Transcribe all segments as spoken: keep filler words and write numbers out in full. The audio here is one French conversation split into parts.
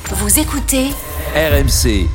Vous écoutez R M C.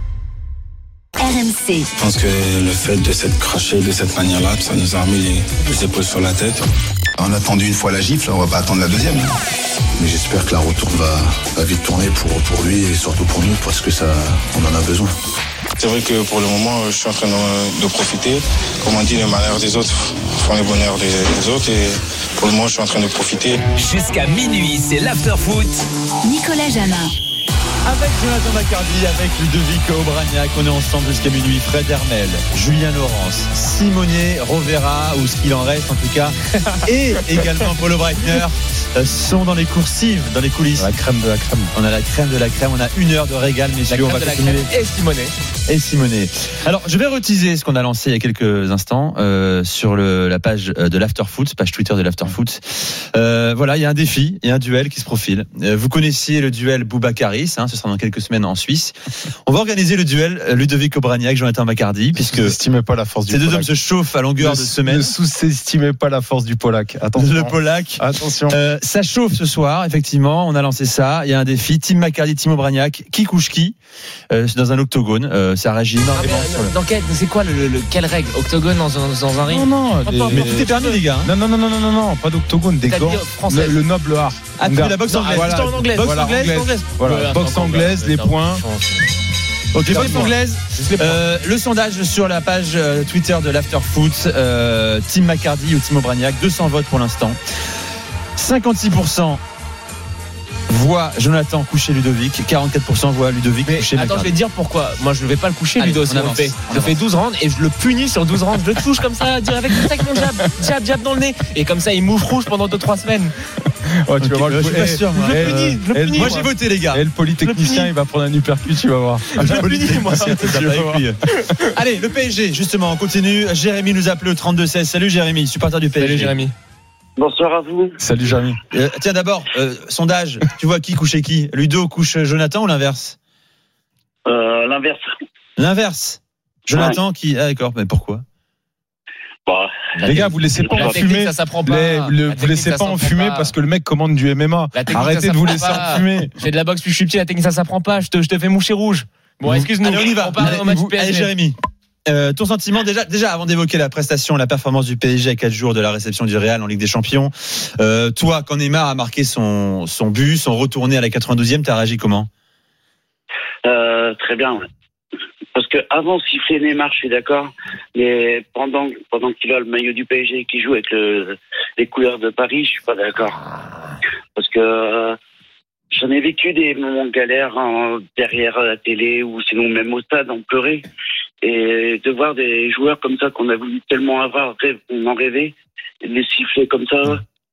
R M C. Je pense que le fait de s'être craché de cette manière-là, ça nous a remis les, les épaules sur la tête. On a attendu une fois la gifle, on va pas attendre la deuxième. Mais j'espère que la retourne va, va vite tourner pour, pour lui et surtout pour nous, parce que ça, on en a besoin. C'est vrai que pour le moment, je suis en train de, de profiter. Comme on dit, le malheur des autres font le bonheur des, des autres. Et pour le moment, je suis en train de profiter. Jusqu'à minuit, c'est l'after-foot. Nicolas Jamin. Avec Jonathan Macardy, avec Ludovic Obraniak, on est ensemble jusqu'à minuit. Fred Hermel, Julien Laurence, Simonier, Rovera, ou ce qu'il en reste en tout cas, et également Paulo Breitner sont dans les coursives, dans les coulisses. La crème de la crème. On a la crème de la crème, on a une heure de régal, messieurs. On va continuer. Et Simonet. Et Simonet. Alors, je vais reteaser ce qu'on a lancé il y a quelques instants euh, sur le, la page de l'Afterfoot, page Twitter de l'Afterfoot. Euh, voilà, il y a un défi, il y a un duel qui se profile. Euh, vous connaissiez le duel Boubacaris, hein, ce sera dans quelques semaines en Suisse. On va organiser le duel Ludovic Obraniak, Jonathan Macardy, puisque n'estimez pas la force du ces deux Polac. hommes se chauffent à longueur ne, de semaine. Ne sous-estimez pas la force du Polac. Attention. Le Polac. Attention. Euh, ça chauffe ce soir, effectivement. On a lancé ça. Il y a un défi. Team Macardy, Team Obraniak. Qui couche qui euh, C'est dans un octogone. Euh, ça réagit énormément. Ah, mais, dans quel, c'est quoi le, le, quelle règle? Octogone dans un, dans un ring? Non, non. Des, mais tout est permis, les gars. Non, non, non, non, non, non, non, pas d'octogone. Des gants. Le, le noble art. Ah, tu la boxe anglaise. Voilà. En anglaise. Boxe Voilà, anglaise. anglaise. Voilà. Ouais, Boxe anglaise, les points. Ok, boxe anglaise. Euh, le sondage sur la page euh, Twitter de l'Afterfoot. Euh, Team Macardy ou Team Obraniak. deux cents votes pour l'instant. cinquante-six pour cent voit Jonathan coucher Ludovic, quarante-quatre pour cent voit Ludovic mais coucher attends, Macardy. je vais te dire pourquoi. Moi, je ne vais pas le coucher, Allez, Ludo. Si on on le avance, fait. on Je fais avance. douze rounds et je le punis sur douze rounds. Je le touche comme ça, direct avec mon jab, jab, jab dans le nez. Et comme ça, il mouffe rouge pendant deux trois semaines. Ouais, tu vas voir je suis pas sûr, moi. Je le punis, je le punis. Moi j'ai voté, les gars. Et le polytechnicien, il va prendre un uppercut, tu vas voir. Je le punis, moi. Allez, le P S G, justement, on continue. Jérémy nous appelle au trente-deux seize. Salut Jérémy, supporter du P S G. Salut Jérémy. Bonsoir à vous. Salut Jérémy. Euh, tiens, d'abord, euh, sondage. Tu vois qui couche qui? Ludo couche Jonathan ou l'inverse? Euh, l'inverse. L'inverse. Jonathan qui. Ah, d'accord, mais pourquoi? Bah, Les gars, vous laissez pas La technique, enfumer. ça s'apprend pas. Les- La le- vous technique, laissez ça pas s'apprend enfumer pas. parce que le mec commande du M M A. La technique, Arrêtez ça de vous s'apprend laisser pas. enfumer. J'ai de la boxe, puis je suis petit, la technique, ça s'apprend pas. Je te, je te fais moucher rouge. Bon, Mmh. excuse-nous. Allez, on y va. On parle au match Vous- P S G. Allez, Jérémy. Euh, ton sentiment déjà, déjà avant d'évoquer la prestation, la performance du P S G à quatre jours de la réception du Real en Ligue des Champions, euh, toi, quand Neymar a marqué son, son but, son retourné à la quatre-vingt-douzième, t'as réagi comment? euh, très bien. Ouais. Parce que avant siffler Neymar, je suis d'accord, mais pendant pendant qu'il a le maillot du P S G et qu'il joue avec le, les couleurs de Paris, je suis pas d'accord. Parce que euh, j'en ai vécu des moments de galère hein, derrière la télé ou sinon même au stade, en pleurer. Et de voir des joueurs comme ça qu'on a voulu tellement avoir, rêve, on en rêvait, et de les siffler comme ça,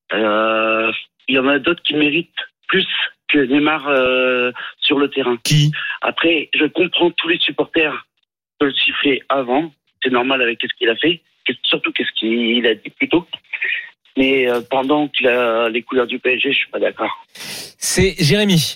euh, il y en a d'autres qui méritent plus que Neymar euh, sur le terrain. Qui? Après, je comprends tous les supporters de le siffler avant, c'est normal avec ce qu'il a fait, surtout qu'est-ce qu'il a dit plus tôt. Mais euh, pendant qu'il a les couleurs du P S G, je suis pas d'accord. C'est Jérémy.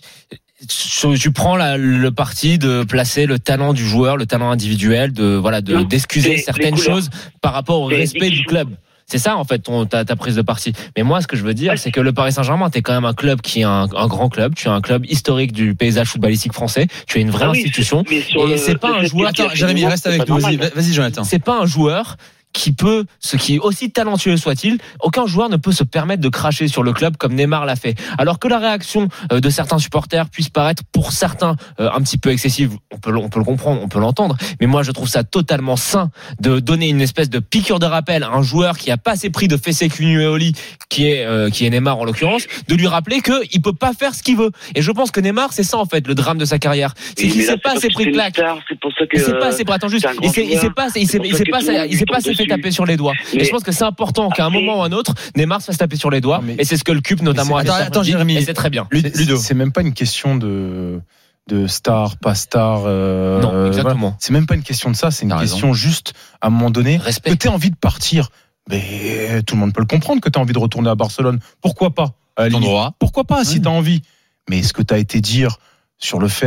Tu prends la, le parti de placer le talent du joueur, le talent individuel, de voilà, de Non, d'excuser les- certaines les couleurs. choses par rapport au Les respect du dix club. C'est ça en fait ton, ta, ta prise de parti. Mais moi, ce que je veux dire, Ouais. c'est que le Paris Saint-Germain, t'es quand même un club qui est un, un grand club. Tu es un club historique du paysage footballistique français. Tu es une vraie Ah oui, institution. mais sur Et le- c'est pas un le- joueur. Attends, Attends, Jérémy, reste avec c'est nous. pas Vas-y, normal. vas-y, Jonathan. C'est pas un joueur qui peut, ce qui est aussi talentueux soit-il, aucun joueur ne peut se permettre de cracher sur le club comme Neymar l'a fait. Alors que la réaction euh, de certains supporters puisse paraître pour certains euh, un petit peu excessive, on peut, on peut le comprendre, on peut l'entendre, mais moi je trouve ça totalement sain de donner une espèce de piqûre de rappel à un joueur qui a pas assez pris de fessé Cunueoli, qui est euh, qui est Neymar en l'occurrence, de lui rappeler que il peut pas faire ce qu'il veut. Et je pense que Neymar, c'est ça en fait le drame de sa carrière, c'est Oui, qu'il mais là, s'est pas parce assez que pris c'est de une claque. star, c'est pour ça que Il s'est pas euh, assez, attends juste, c'est un grand il s'est, il s'est joueur. pas, il s'est, C'est pour il ça s'est que pas, tout le monde il s'est lui pas assez tombe fait dessus. taper sur les doigts. Et Mais- je pense que c'est important qu'à un Après- moment ou un autre, Neymar se fasse taper sur les doigts. Mais- Et c'est ce que le C U P notamment a Attends, fait. attends, Jérémy. Et c'est très bien. C'est- Ludo. C'est même pas une question de de star, pas star. euh, Non, exactement. voilà. C'est même pas une question de ça. C'est une T'as question juste à un moment donné Respect. que t'aies envie de partir. Mais tout le monde peut le comprendre que t'as envie de retourner à Barcelone. Pourquoi pas? À la Ton limite. droit. Pourquoi pas si Ouais. t'as envie? Mais est-ce que t'as été dire sur le fait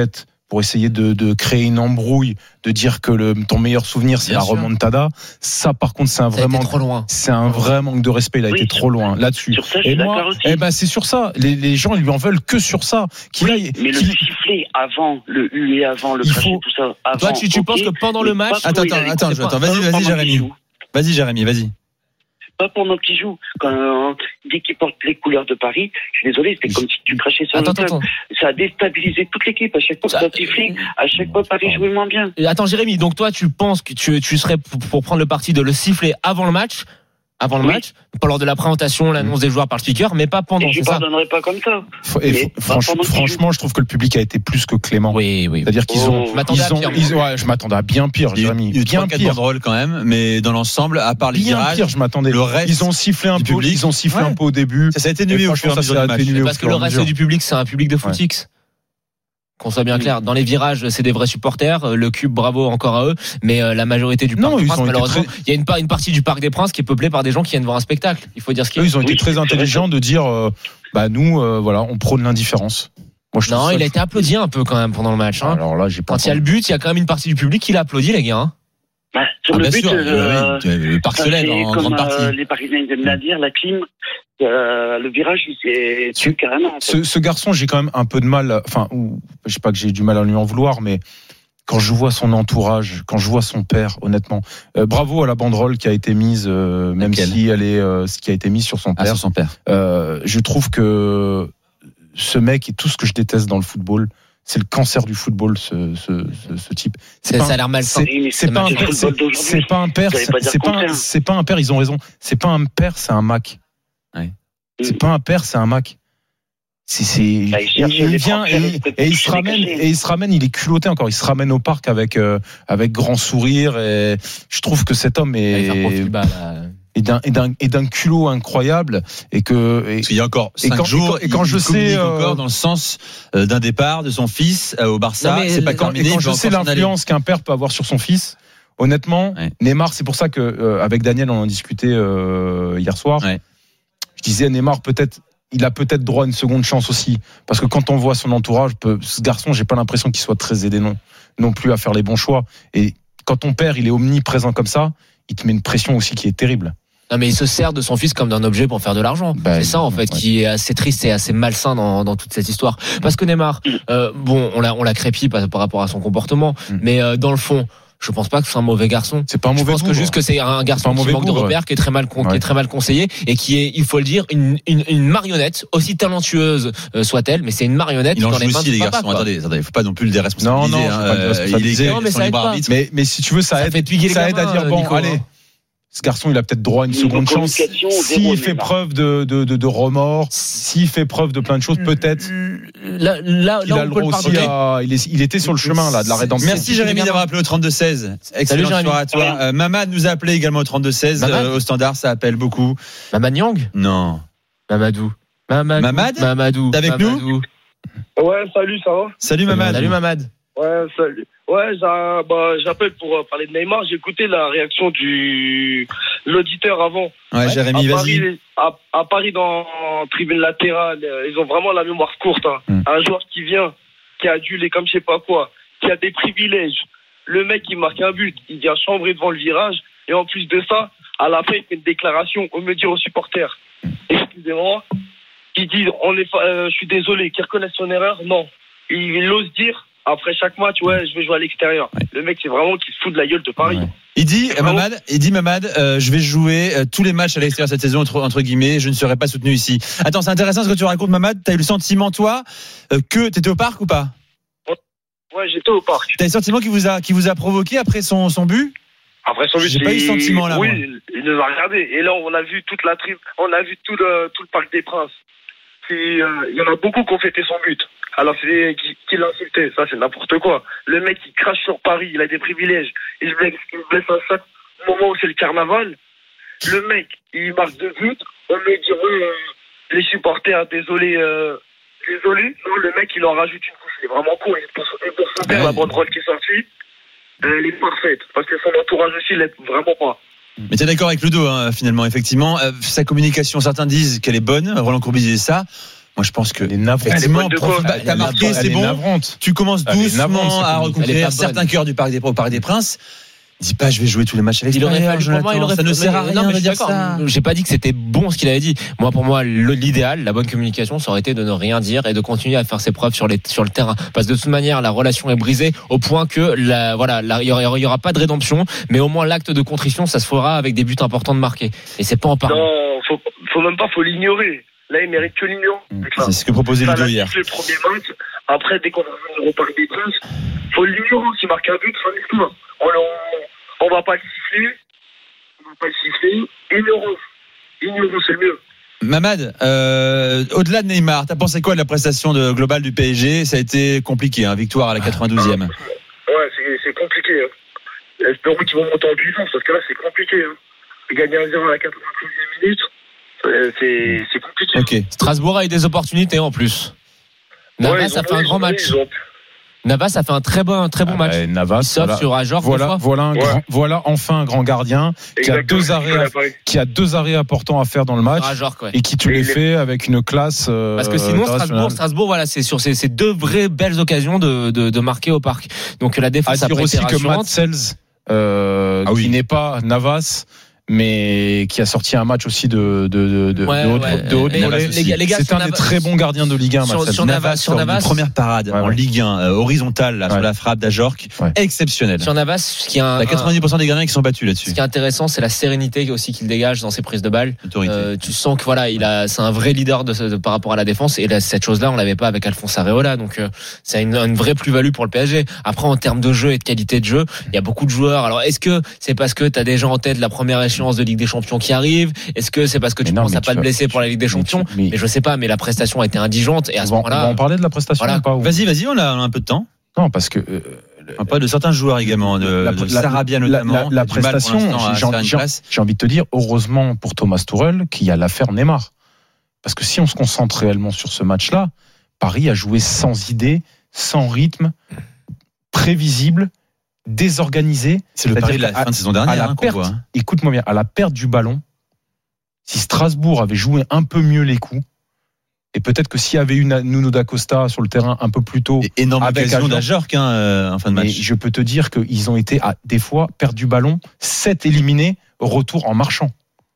pour essayer de, de créer une embrouille, de dire que le, ton meilleur souvenir c'est Bien la sûr. remontada. Ça, par contre, c'est un Ça a été vraiment, trop loin. c'est un vrai manque de respect. Il a Oui, été sur- trop loin là-dessus. Sur ça, je Et suis moi, d'accord aussi. eh ben, c'est sur ça. Les, les gens, ils lui en veulent que sur ça. Qu'il aille, Mais le qu'il- sifflet avant, le huer avant, le Il cracher, faut- tout ça. Avant, Toi, tu- tu ok, penses que pendant le mais match- pas Attends, quand il attends, allait- attends, c'est attends, pas- vas-y, pas vas-y, pendant Jérémy. qu'il joue. Vas-y, Jérémy, vas-y. Pas pendant qu'il joue. Quand, dès qu'il porte les couleurs de Paris, je suis désolé, c'était comme si tu crachais sur Attends, le club. attends, Ça a déstabilisé toute l'équipe. À chaque fois que Ça- ça sifflait, à chaque fois Paris jouait moins bien. attends. Attends, Jérémy, donc toi, tu penses que tu, tu serais pour, pour prendre le parti de le siffler avant le match, avant le Oui. match, pas lors de la présentation, l'annonce des joueurs par le speaker, mais pas pendant, Et je c'est ça? pardonnerai pas comme ça. Faut- et Mais faut- pas franch- pendant qu'il franchement, je trouve que le public a été plus que clément. Oui, oui. C'est-à-dire qu'ils Oh. ont, Je m'attendais ils à ont, pire, ils- ouais, je m'attendais à bien pire, Il y a eu- Jérémy. il y a eu Bien trois, quatre pire. banderoles quand même, mais dans l'ensemble, à part les Bien virages, pire, je m'attendais. le reste Ils ont sifflé un du peu, public. ils ont sifflé Ouais. un peu au début. ça, ça a été Et nué au fur et franchement, à ça mesure s'est du match. atténué au Parce que fur et le à reste mesure. du public, c'est un public de footix. Qu'on soit bien clair. Dans les virages, c'est des vrais supporters. Le Cube, bravo encore à eux. Mais euh, la majorité du Non, Parc des ils Princes, ont été malheureusement, très- il y a une, pa- une partie du Parc des Princes qui est peuplée par des gens qui viennent voir un spectacle. Il faut dire ce qu'il Eux, y a. ils ont été Oui, très c'est intelligents de dire, euh, bah nous, euh, voilà, on prône l'indifférence. Moi, je trouve Non, ça- il a été applaudi un peu quand même pendant le match. Hein. Alors là, j'ai pas. Quand il y a le but, il y a quand même une partie du public qui l'a applaudi, les gars. Hein. Bah, sur Ah, le bien but, sûr, euh, oui, le parc ça se lève fait en comme grande partie. euh, les Parisiens ils aiment bien dire, la clim, euh, le virage, il s'est tué carrément. En fait. Ce, ce garçon, j'ai quand même un peu de mal. Enfin, ou, je sais pas que j'ai du mal à lui en vouloir, mais quand je vois son entourage, quand je vois son père, honnêtement, euh, bravo à la banderole qui a été mise, euh, même Laquelle si elle est, euh, ce qui a été mise sur son Ah, père. sur son père. Euh, je trouve que ce mec et tout ce que je déteste dans le football, c'est le cancer du football, ce, ce, ce, ce type. C'est- pas ça un- a l'air malsain. c'est- Oui, mais C'est c'est pas un mal- père, le c'est football d'aujourd'hui. c'est pas un père, Vous allez pas dire c'est le pas, un- contraire. c'est pas un père. Ils ont raison. C'est pas un père, c'est un Mac. C'est pas un père, c'est un Mac. C'est, c'est, Bah, il cherche il les vient Français, et, peut-être et il qu'il se s'est ramène caché. et il se ramène, il est culotté encore. Il se ramène au parc avec euh, avec grand sourire et je trouve que cet homme Allez, faire profil est bas, là. est d'un est d'un est d'un culot incroyable et que et- Parce qu'il y a encore Et cinq quand- jours, et quand il- je il sais, communique euh, encore dans le sens euh, d'un départ de son fils euh, au Barça. Non, mais c'est pas quand- quand, terminé. et quand il je peut sais encore s'en aller. l'influence qu'un père peut avoir sur son fils, honnêtement, Ouais. Neymar, c'est pour ça que euh, avec Daniel on en discutait euh, hier soir. Ouais. Je disais Neymar peut-être, il a peut-être droit à une seconde chance aussi, parce que quand on voit son entourage, peut- ce garçon, j'ai pas l'impression qu'il soit très aidé non non plus à faire les bons choix. Et quand ton père il est omniprésent comme ça, il te met une pression aussi qui est terrible. Non, mais il se sert de son fils comme d'un objet pour faire de l'argent. Bah, c'est ça, en fait, ouais. qui est assez triste et assez malsain dans, dans toute cette histoire. Parce que Neymar, euh, bon, on l'a, on l'a crépit par, par rapport à son comportement, Mm. mais euh, dans le fond, je pense pas que c'est un mauvais garçon. C'est pas un Je mauvais pense que bougre. juste que c'est un C'est garçon pas un qui mauvais manque de bougre. repères, qui est très mal, con- qui Ouais. est très mal conseillé et qui est, il faut le dire, une, une, une marionnette, aussi talentueuse euh, soit-elle, mais c'est une marionnette Il en dans les joue mains aussi, du les papa, garçons. quoi. Attendez, attendez, il faut pas non plus le déresponsabiliser. Non, non, hein. faut pas le Euh, déresponsabiliser. il est- Non, mais son ça aide libre pas. arbitre. Mais mais si tu veux ça Ça aide fait piguer les ça aide à gamins, dire euh, bon Nico, allez. hein. Ce garçon, il a peut-être droit à une Niveau seconde chance. communication, S'il zéro, fait Neymar. preuve de, de, de, de remords, s'il fait preuve de plein de choses, peut-être Là, là, qu'il là, a on le peut le droit aussi pardonner. à. Il, est, il était sur le chemin là de la rédemption. Merci Jérémy d'avoir appelé au trente-deux seize. Excellent Jérémy. soir à toi. Euh, Mamad nous a appelé également au trente-deux seize. Mamad Euh, au standard, ça appelle beaucoup. Mamad Nyang? Non. Mamadou. Mamadou. Mamad Mamadou. T'es avec nous nous? Ouais, salut, ça va? Salut Mamad. Salut Mamad. Ouais, salut. Ouais, j'a- bah, j'appelle pour euh, parler de Neymar. J'ai écouté la réaction du l'auditeur avant. Ouais, Jérémy, à vas-y. Paris, les- à, à Paris, dans tribune latérale, euh, ils ont vraiment la mémoire courte. Hein. Mm. Un joueur qui vient, qui a adulé comme je sais pas quoi, qui a des privilèges. Le mec, il marque un but, il vient chambrer devant le virage. Et en plus de ça, à la fin, il fait une déclaration au me dire aux supporters. Excusez-moi. Il dit, on est, fa- euh, je suis désolé, qu'il reconnaisse son erreur. Non. Il, il ose dire, après chaque match, ouais, je vais jouer à l'extérieur. Ouais. Le mec, c'est vraiment qu'il se fout de la gueule de Paris. Ouais. Il dit, Vraiment. Mamad, il dit Mamad, euh, je vais jouer euh, tous les matchs à l'extérieur cette saison entre, entre guillemets, je ne serai pas soutenu ici. Attends, c'est intéressant ce que tu racontes, Mamad. T'as eu le sentiment toi euh, que t'étais au parc ou pas? Ouais, j'étais au parc. T'as eu le sentiment qu'il vous a, qu'il vous a provoqué après son, son but? Après son but, J'ai pas eu il- ce sentiment-là, Oui, moi. il- il nous a regardé. Et là, on a vu toute la tribu, on a vu tout le, tout le parc des Princes. Puis, euh, il y en a beaucoup qui ont fêté son but. Alors, c'est qui, qui l'a insulté. Ça, c'est n'importe quoi. Le mec, il crache sur Paris. Il a des privilèges. Il se blesse, il se blesse à chaque moment où c'est le carnaval. Le mec, il marque deux buts. On me dit, ouais, euh, les supporters, désolé, euh, désolé. Non, le mec, il en rajoute une couche. Il est vraiment con. Et pour, et pour son père, Ouais. la banderole qui est sortie, elle est parfaite. Parce que son entourage aussi l'aide vraiment pas. Mais t'es d'accord avec Ludo, hein, finalement, effectivement. Euh, sa communication, certains disent qu'elle est bonne. Roland Courbis disait ça. Moi, je pense que Elle est navrante. effectivement, Elle est bonne de profite- quoi bah, t'as marqué, Elle c'est est bon. navrante. Tu commences Elle est navrante, doucement cette à communication. Elle est reconquérir pas certains bonne. cœurs du Parc des, au Parc des Princes. Dis pas, je vais jouer tous les matchs à Il aurait l'extérieur. fallu pour moi, il Jonathan. aurait Ça ne mais- sert à non, rien mais de je suis dire d'accord. ça. J'ai pas dit que c'était bon ce qu'il avait dit. Moi, pour moi, le- l'idéal, la bonne communication, ça aurait été de ne rien dire et de continuer à faire ses preuves sur les sur le terrain. Parce que de toute manière, la relation est brisée au point que la voilà, la- il y aura, il y aura pas de rédemption, mais au moins l'acte de contrition, ça se fera avec des buts importants de marquer. Et c'est pas en parlant. Non, faut, faut même pas, faut l'ignorer. Là, il mérite que l'ignorance. C'est ce que proposait Ça Ludo l'a hier. sifflé le premier match. Après, dès qu'on va revenir au Parc des Princes, faut l'ignorance. Il marque un but, fin d'histoire. On, on, on va pas le siffler. On va pas le siffler. Ignorance. Ignorance, c'est le mieux. Mamad, euh, au-delà de Neymar, t'as pensé quoi de la prestation de globale du P S G? Ça a été compliqué, hein, victoire à la quatre-vingt-douzième. Ouais, c'est, c'est compliqué. Hein. Espérons qu'ils vont monter en puissance, parce que là, c'est compliqué. Hein. Gagner un zéro à la quatre-vingt-treizième minute, euh, c'est, c'est compliqué. Ok. Strasbourg a eu des opportunités en plus. Navas Ouais, a ils ont- fait un ils grand ont- match. ils ont- Navas a fait un très bon, un très bon Ah match. bah, Navas, Sauf voilà. sur Ajor. Voilà, voilà, un Ouais. grand, voilà enfin un grand gardien qui a Exactement, deux arrêts, à- Paris. qui a deux arrêts importants à faire dans le match Ajor, quoi. et qui te Et les il est- fait avec une classe. euh, Parce que sinon, internationale. Strasbourg, Strasbourg, voilà, c'est sur ces, ces deux vraies belles occasions de, de, de marquer au parc. Donc la À défense a dire pas aussi été que Matt rassurante. Sells, euh, Ah oui. qui n'est pas Navas, mais qui a sorti un match aussi de de de, de, Ouais, de haute, ouais. de haute Mais volée. les gars- les gars, C'est sur un des Navas- très bons gardiens de Ligue un. sur- Matt Sells. sur Navas, sur sort Navas. une première parade Ouais, en ouais. Ligue un, euh, horizontale, là, sur Ouais. la frappe d'Ajorc. Ouais. Exceptionnelle. Sur Navas, ce qui est un, T'as quatre-vingt-dix pour cent des gardiens qui sont battus ce là-dessus. qui est intéressant, c'est la sérénité aussi qu'il dégage dans ses prises de balles. Autorité. Euh, tu sens que voilà, il a, c'est un vrai leader de, ce- de- par rapport à la défense. Et là, cette chose-là, on l'avait pas avec Alphonse Areola. Donc, euh, c'est une, une vraie plus-value pour le P S G. Après, en termes de jeu et de qualité de jeu, il y a beaucoup de joueurs. Alors, est-ce que c'est parce que tu as des gens en tête la première échéance de Ligue des Champions qui arrive? Est-ce que c'est parce que tu Mais non, penses mais à tu pas te vas- blesser pour la Ligue des mais Champions? tu- mais- Mais je sais pas, mais la prestation a été indigente. Et à On ce va, on va moment-là, en parler de la prestation Voilà. ou pas ou- Vas-y, vas-y, on a, on a un peu de temps. Non, parce que euh, On parle de certains joueurs également, de, La- de la- Sarabia la- notamment. la- la qui a du mal pour prestation, l'instant à j'ai se faire une j'ai- place. j'ai envie de te dire, heureusement pour Thomas Tuchel qu'il y a l'affaire Neymar. Parce que si on se concentre réellement sur ce match-là, Paris a joué sans idée, sans rythme, prévisible, désorganisé. C'est le C'est-à-dire pari de la qu'à- fin de saison à dernière la hein, qu'on perte, voit. hein. écoute-moi bien, à la perte du ballon, si Strasbourg avait joué un peu mieux les coups, et peut-être que s'il y avait eu Nuno da Costa sur le terrain un peu plus tôt, Et énorme avec occasion Ajorc. d'Ajorc hein, euh, en fin de mais match. je peux te dire qu'ils ont été à des fois perdre du ballon, sept éliminés, retour en marchant.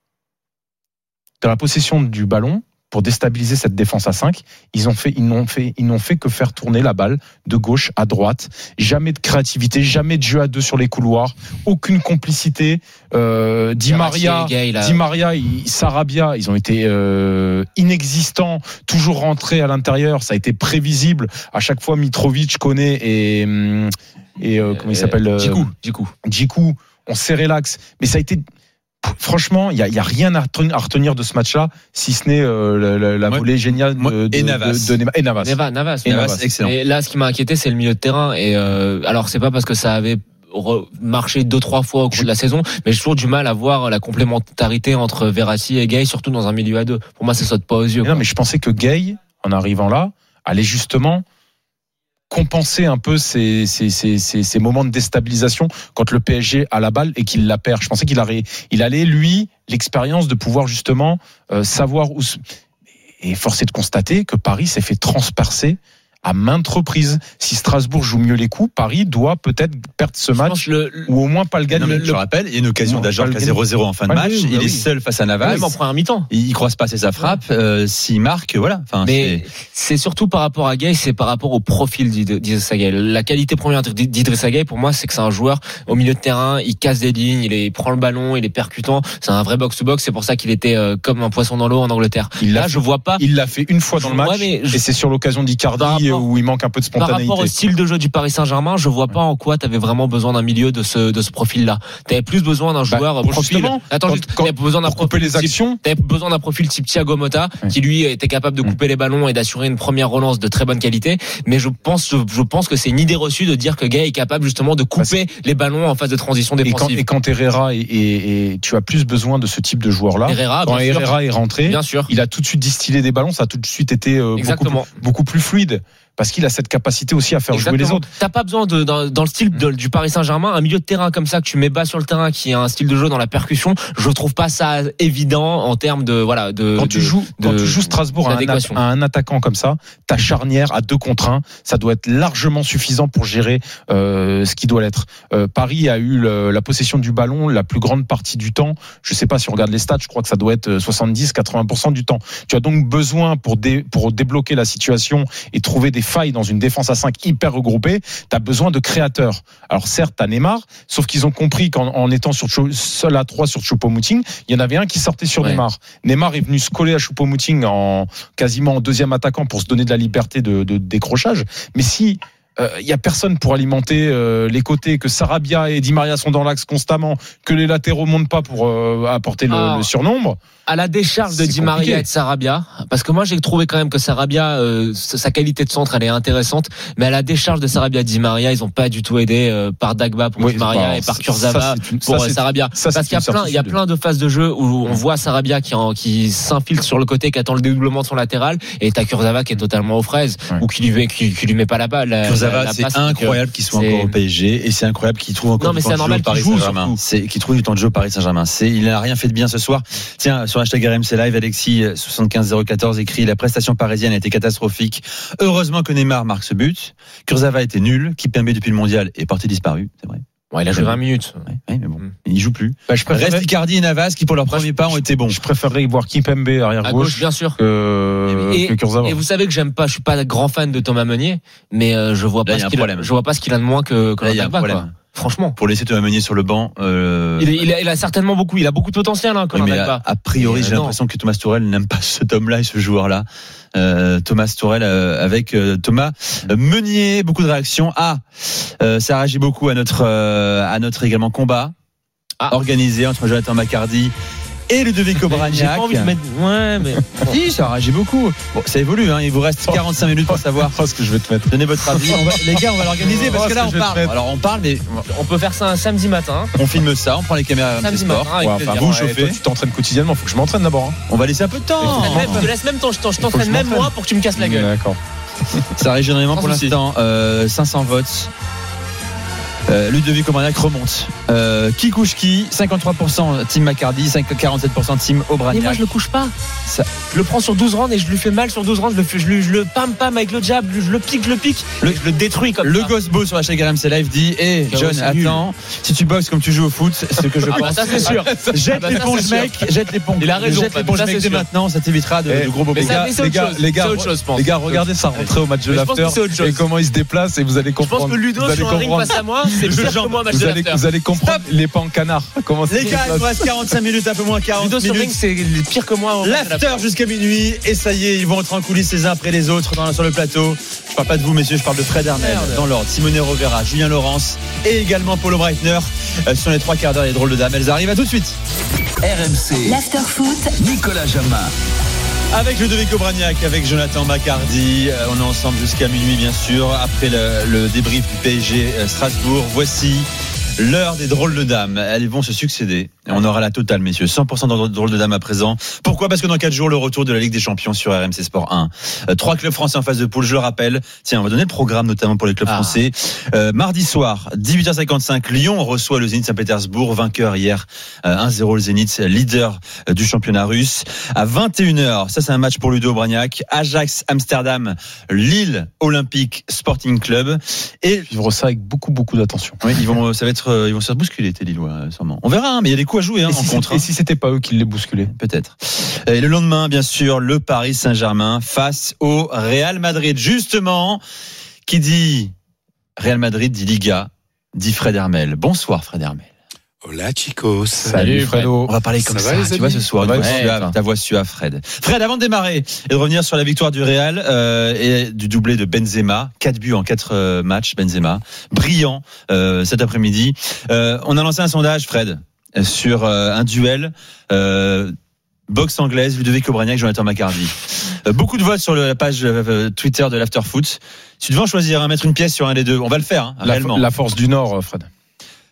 Dans la possession du ballon, pour déstabiliser cette défense à cinq, ils ont fait, ils n'ont fait, ils n'ont fait que faire tourner la balle de gauche à droite. Jamais de créativité, jamais de jeu à deux sur les couloirs, aucune complicité. Euh, Di Maria, Verratti et Gay, là. Di Maria, il- Sarabia, ils ont été euh, inexistants, toujours rentrés à l'intérieur. Ça a été prévisible. À chaque fois, Mitrovic, Koné et hum, et euh, comment il s'appelle euh, Djikou, Djikou. Djikou, on serrait l'axe. Mais ça a été. Franchement, il n'y a, y a rien à retenir, à retenir de ce match-là, si ce n'est euh, la, la, la Moi- volée géniale de, moi- de, et Navas. de- de Neymar. Et Navas. Navas, Navas. Et Navas, Navas. excellent. Et là, ce qui m'a inquiété, c'est le milieu de terrain. Et euh, alors, c'est pas parce que ça avait re- marché deux trois fois au cours de la saison, mais j'ai toujours du mal à voir la complémentarité entre Verratti et Gay, surtout dans un milieu à deux. Pour moi, ça saute pas aux yeux. Mais non, mais je pensais que Gay, en arrivant là, allait justement compenser un peu ces, ces, ces, ces, ces moments de déstabilisation quand le P S G a la balle et qu'il la perd. Je pensais qu'il allait, il allait lui, l'expérience de pouvoir justement euh, savoir où. Se... Et force est de constater que Paris s'est fait transpercer à maintes reprises. Si Strasbourg joue mieux les coups, Paris doit peut-être perdre ce Je pense match le, le- ou au moins pas le Non, gagner. mais Le- je rappelle, il y a une occasion Non, d'Ajorc pas le à gagner. zéro zéro en fin de Ah match. oui, oui, il bah est oui. seul face à Navas. même en première mi-temps. Il croise pas, c'est sa frappe. Euh, S'il marque, voilà. Enfin, Mais c'est- c'est surtout par rapport à Gay, c'est par rapport au profil d'Id- d'Idrissa Gay. La qualité première d'Idrissa Gay, pour moi, c'est que c'est un joueur au milieu de terrain, il casse des lignes, il, est, il prend le ballon, il est percutant. C'est un vrai box-to-box. C'est pour ça qu'il était euh, comme un poisson dans l'eau en Angleterre. Il l'a Là, fait. je vois pas. Il l'a fait une fois dans le match, Ouais, mais je- et c'est sur l'occasion Par d'Icardi rapport- où il manque un peu de Par spontanéité. rapport au style de jeu du Paris Saint-Germain, je vois pas en quoi tu avais vraiment besoin d'un milieu de ce de ce profil-là. Tu avais plus besoin d'un joueur Bah, pour profil. justement, Attends, quand- juste, quand- t'avais besoin d'un pour couper profil les type- actions. T'avais besoin d'un profil type Thiago Motta, Ouais. qui lui était capable de couper les ballons et d'assurer une première relance de très bonne qualité. Mais je pense, je, je pense que c'est une idée reçue de dire que Gay est capable justement de couper les ballons en phase de transition Et quand, défensive. et quand Herrera et, et, et tu as plus besoin de ce type de joueur-là. Herrera, Quand bien sûr. Herrera est rentré, Bien sûr. il a tout de suite distillé des ballons, ça a tout de suite été euh, beaucoup, Exactement. beaucoup plus fluide. parce qu'il a cette capacité aussi à faire Exactement. jouer les autres. T'as pas besoin de dans, dans le style de, du Paris Saint-Germain, un milieu de terrain comme ça que tu mets bas sur le terrain, qui a un style de jeu dans la percussion. Je trouve pas ça évident en termes de voilà de. Quand de, tu joues, de, quand tu joues Strasbourg à un, à un attaquant comme ça, ta charnière à deux contre un, ça doit être largement suffisant pour gérer euh, ce qui doit l'être. Euh, Paris a eu le, la possession du ballon la plus grande partie du temps. Je sais pas si on regarde les stats, je crois que ça doit être soixante-dix à quatre-vingts pour cent du temps. Tu as donc besoin pour dé, pour débloquer la situation et trouver des failles dans une défense à cinq hyper regroupée, tu as besoin de créateurs. Alors certes, tu as Neymar, sauf qu'ils ont compris qu'en en étant sur, seul à trois sur Choupo-Moting, il y en avait un qui sortait sur ouais. Neymar. Neymar est venu se coller à Choupo-Moting en quasiment en deuxième attaquant pour se donner de la liberté de, de décrochage. Mais si il euh, y a personne pour alimenter euh, les côtés, que Sarabia et Di Maria sont dans l'axe constamment, que les latéraux montent pas pour euh, apporter le, ah, le surnombre. À la décharge de Di Maria et de Sarabia, parce que moi j'ai trouvé quand même que Sarabia, euh, sa qualité de centre elle est intéressante, mais à la décharge de Sarabia et Di Maria, ils ont pas du tout aidé euh, par Dagba pour oui, Di Maria bah, et par Kurzawa pour ça, Sarabia. Ça, parce qu'il y a plein, il y a plein de phases de jeu où on voit Sarabia qui, en, qui s'infiltre sur le côté, qui attend le dédoublement de son latéral, et t'as Kurzawa qui est totalement aux fraises ouais. ou qui lui, qui, qui lui met pas la balle. La, Kurzawa, la, la c'est passe, incroyable qu'il soit encore au P S G et c'est incroyable qu'il trouve encore non, du temps de jeu au Paris Saint-Germain. C'est qu'il trouve du temps de jeu au Paris Saint-Germain. C'est, il n'a rien fait de bien ce soir. Tiens, sur hashtag R M C Live, Alexis soixante-quinze zéro quatorze écrit: la prestation parisienne a été catastrophique. Heureusement que Neymar marque ce but. Kurzawa était nul. Kimpembe depuis le mondial est parti disparu. C'est vrai. Ouais, il a joué vingt minutes. Ouais, ouais, mais bon, mmh. il joue plus. Bah, je préférerais... Reste Icardi et Navas qui pour leur premier je, pas ont été bons. Je préférerais voir Kimpembe arrière à gauche, gauche, bien sûr, que, et, que Kurzawa. Et vous savez que j'aime pas, je suis pas grand fan de Thomas Meunier, mais euh, je vois pas Là, ce qu'il a, je vois pas ce qu'il a de moins que que Dagba, quoi. Franchement, pour laisser Thomas Meunier sur le banc, euh... il, est, il, a, il a certainement beaucoup, il a beaucoup de potentiel. Hein, oui, mais a, a priori, et j'ai euh, l'impression que Thomas Tourelle n'aime pas cet homme-là et ce joueur-là. Euh, Thomas Tourelle euh, avec euh, Thomas euh, Meunier, beaucoup de réactions. Ah, euh, ça réagit beaucoup à notre euh, à notre également combat ah. organisé entre Jonathan Macardy et Ludovico Bragnac. J'ai pas envie de mettre. Ouais, mais. Si, ça réagit beaucoup. Bon, ça évolue, hein. Il vous reste quarante-cinq minutes pour savoir ce que je vais te mettre. Donnez votre avis. On va, les gars, on va l'organiser parce que là, on parle. Alors, on parle, mais. On peut faire ça un samedi matin. On filme ça, on prend les caméras R M C Sport. Matin, ouais, enfin, vous chauffez. Tu t'entraînes quotidiennement, faut que je m'entraîne d'abord. Hein. On va laisser un peu de temps. Je te laisse même temps, je t'entraîne même moi pour que tu me casses la gueule. D'accord. Ça réagit énormément pour l'instant. Euh, cinq cents votes. Euh, Ludovico Bragnac remonte. Euh, qui couche qui cinquante-trois pour cent Team Macardy, quarante-sept pour cent Team Obragnac. Mais moi je le couche pas. Ça... Je le prends sur douze rounds et je lui fais mal sur douze rounds. Je le, fais, je, le, je le pam pam avec le jab, je le pique, je le pique. Le, je le détruis comme le ça. Le Gosbo sur hashtag R M C Live dit hé, hey, John, attends, si tu boxes comme tu joues au foot, c'est ce que je ah pense. Bah ça c'est sûr. Jette ah bah l'éponge, mec. Jette l'éponge. Il a raison. Jette l'éponge, mec, dès maintenant, ça t'évitera de, hey, de gros bobos. Les gars, les gars, les gars, les gars, regardez sa rentrée au match de l'after et comment il se déplace et vous allez comprendre. Je pense que Ludo sur un ring face à moi, c'est pire que moi. Vous allez, vous allez comprendre Stop. Les pas en canard. Comment les gars, il nous reste quarante-cinq minutes, un peu moins quarante Ludo minutes. Sur ring, c'est pire que moi. L'after jusqu'à minuit. Et ça y est, ils vont entrer en coulisses les uns après les autres dans, sur le plateau. Je parle pas de vous, messieurs, je parle de Fred Hermel dans l'ordre. Simone Rovera, Julien Laurence et également Paulo Breitner. Euh, ce sont les trois quarts d'heure, les drôles de dames. Elles arrivent à tout de suite. R M C. L'after foot. Nicolas Jamin. Avec Ludovico Bragnac, avec Jonathan Macardy, euh, on est ensemble jusqu'à minuit bien sûr, après le, le débrief du P S G euh, Strasbourg. Voici l'heure des drôles de dames. Elles vont se succéder. Et on aura la totale, messieurs. cent pour cent de drôles de dames à présent. Pourquoi ? Parce que dans quatre jours, le retour de la Ligue des Champions sur R M C Sport un. Euh, trois clubs français en phase de poule, je le rappelle. Tiens, on va donner le programme notamment pour les clubs ah. français. Euh, mardi soir, dix-huit heures cinquante-cinq, Lyon reçoit le Zénith Saint-Pétersbourg, vainqueur hier, euh, un zéro le Zénith, leader euh, du championnat russe. À vingt et une heures, ça c'est un match pour Ludo Bragnac. Ajax Amsterdam, Lille Olympique Sporting Club. Et vivre ça avec beaucoup beaucoup d'attention. Oui, ils vont, ça va être, euh, ils vont se faire bousculer, tes Lillois, sûrement. On verra, hein, mais il y a des coups à jouer hein, et si en contre. Et si c'était pas eux qui les bousculaient, peut-être. Et le lendemain, bien sûr, le Paris Saint-Germain face au Real Madrid. Justement, qui dit Real Madrid dit Liga, dit Fred Hermel. Bonsoir Fred Hermel. Hola chicos. Salut, Salut Fredo. On va parler comme ça, ça tu vois ce soir. Ta voix suave, ta voix suave, Fred. Fred, avant de démarrer et de revenir sur la victoire du Real euh, et du doublé de Benzema, quatre buts en quatre euh, matchs, Benzema, brillant euh, cet après-midi. Euh, on a lancé un sondage, Fred, sur euh, un duel. Euh, Boxe anglaise, Ludovico Bragnac, Jonathan Macardy. Euh, beaucoup de votes sur le, la page euh, Twitter de l'Afterfoot. Si tu devais en choisir un, mettre une pièce sur un des deux, on va le faire, hein, la, réellement. La force du Nord, Fred.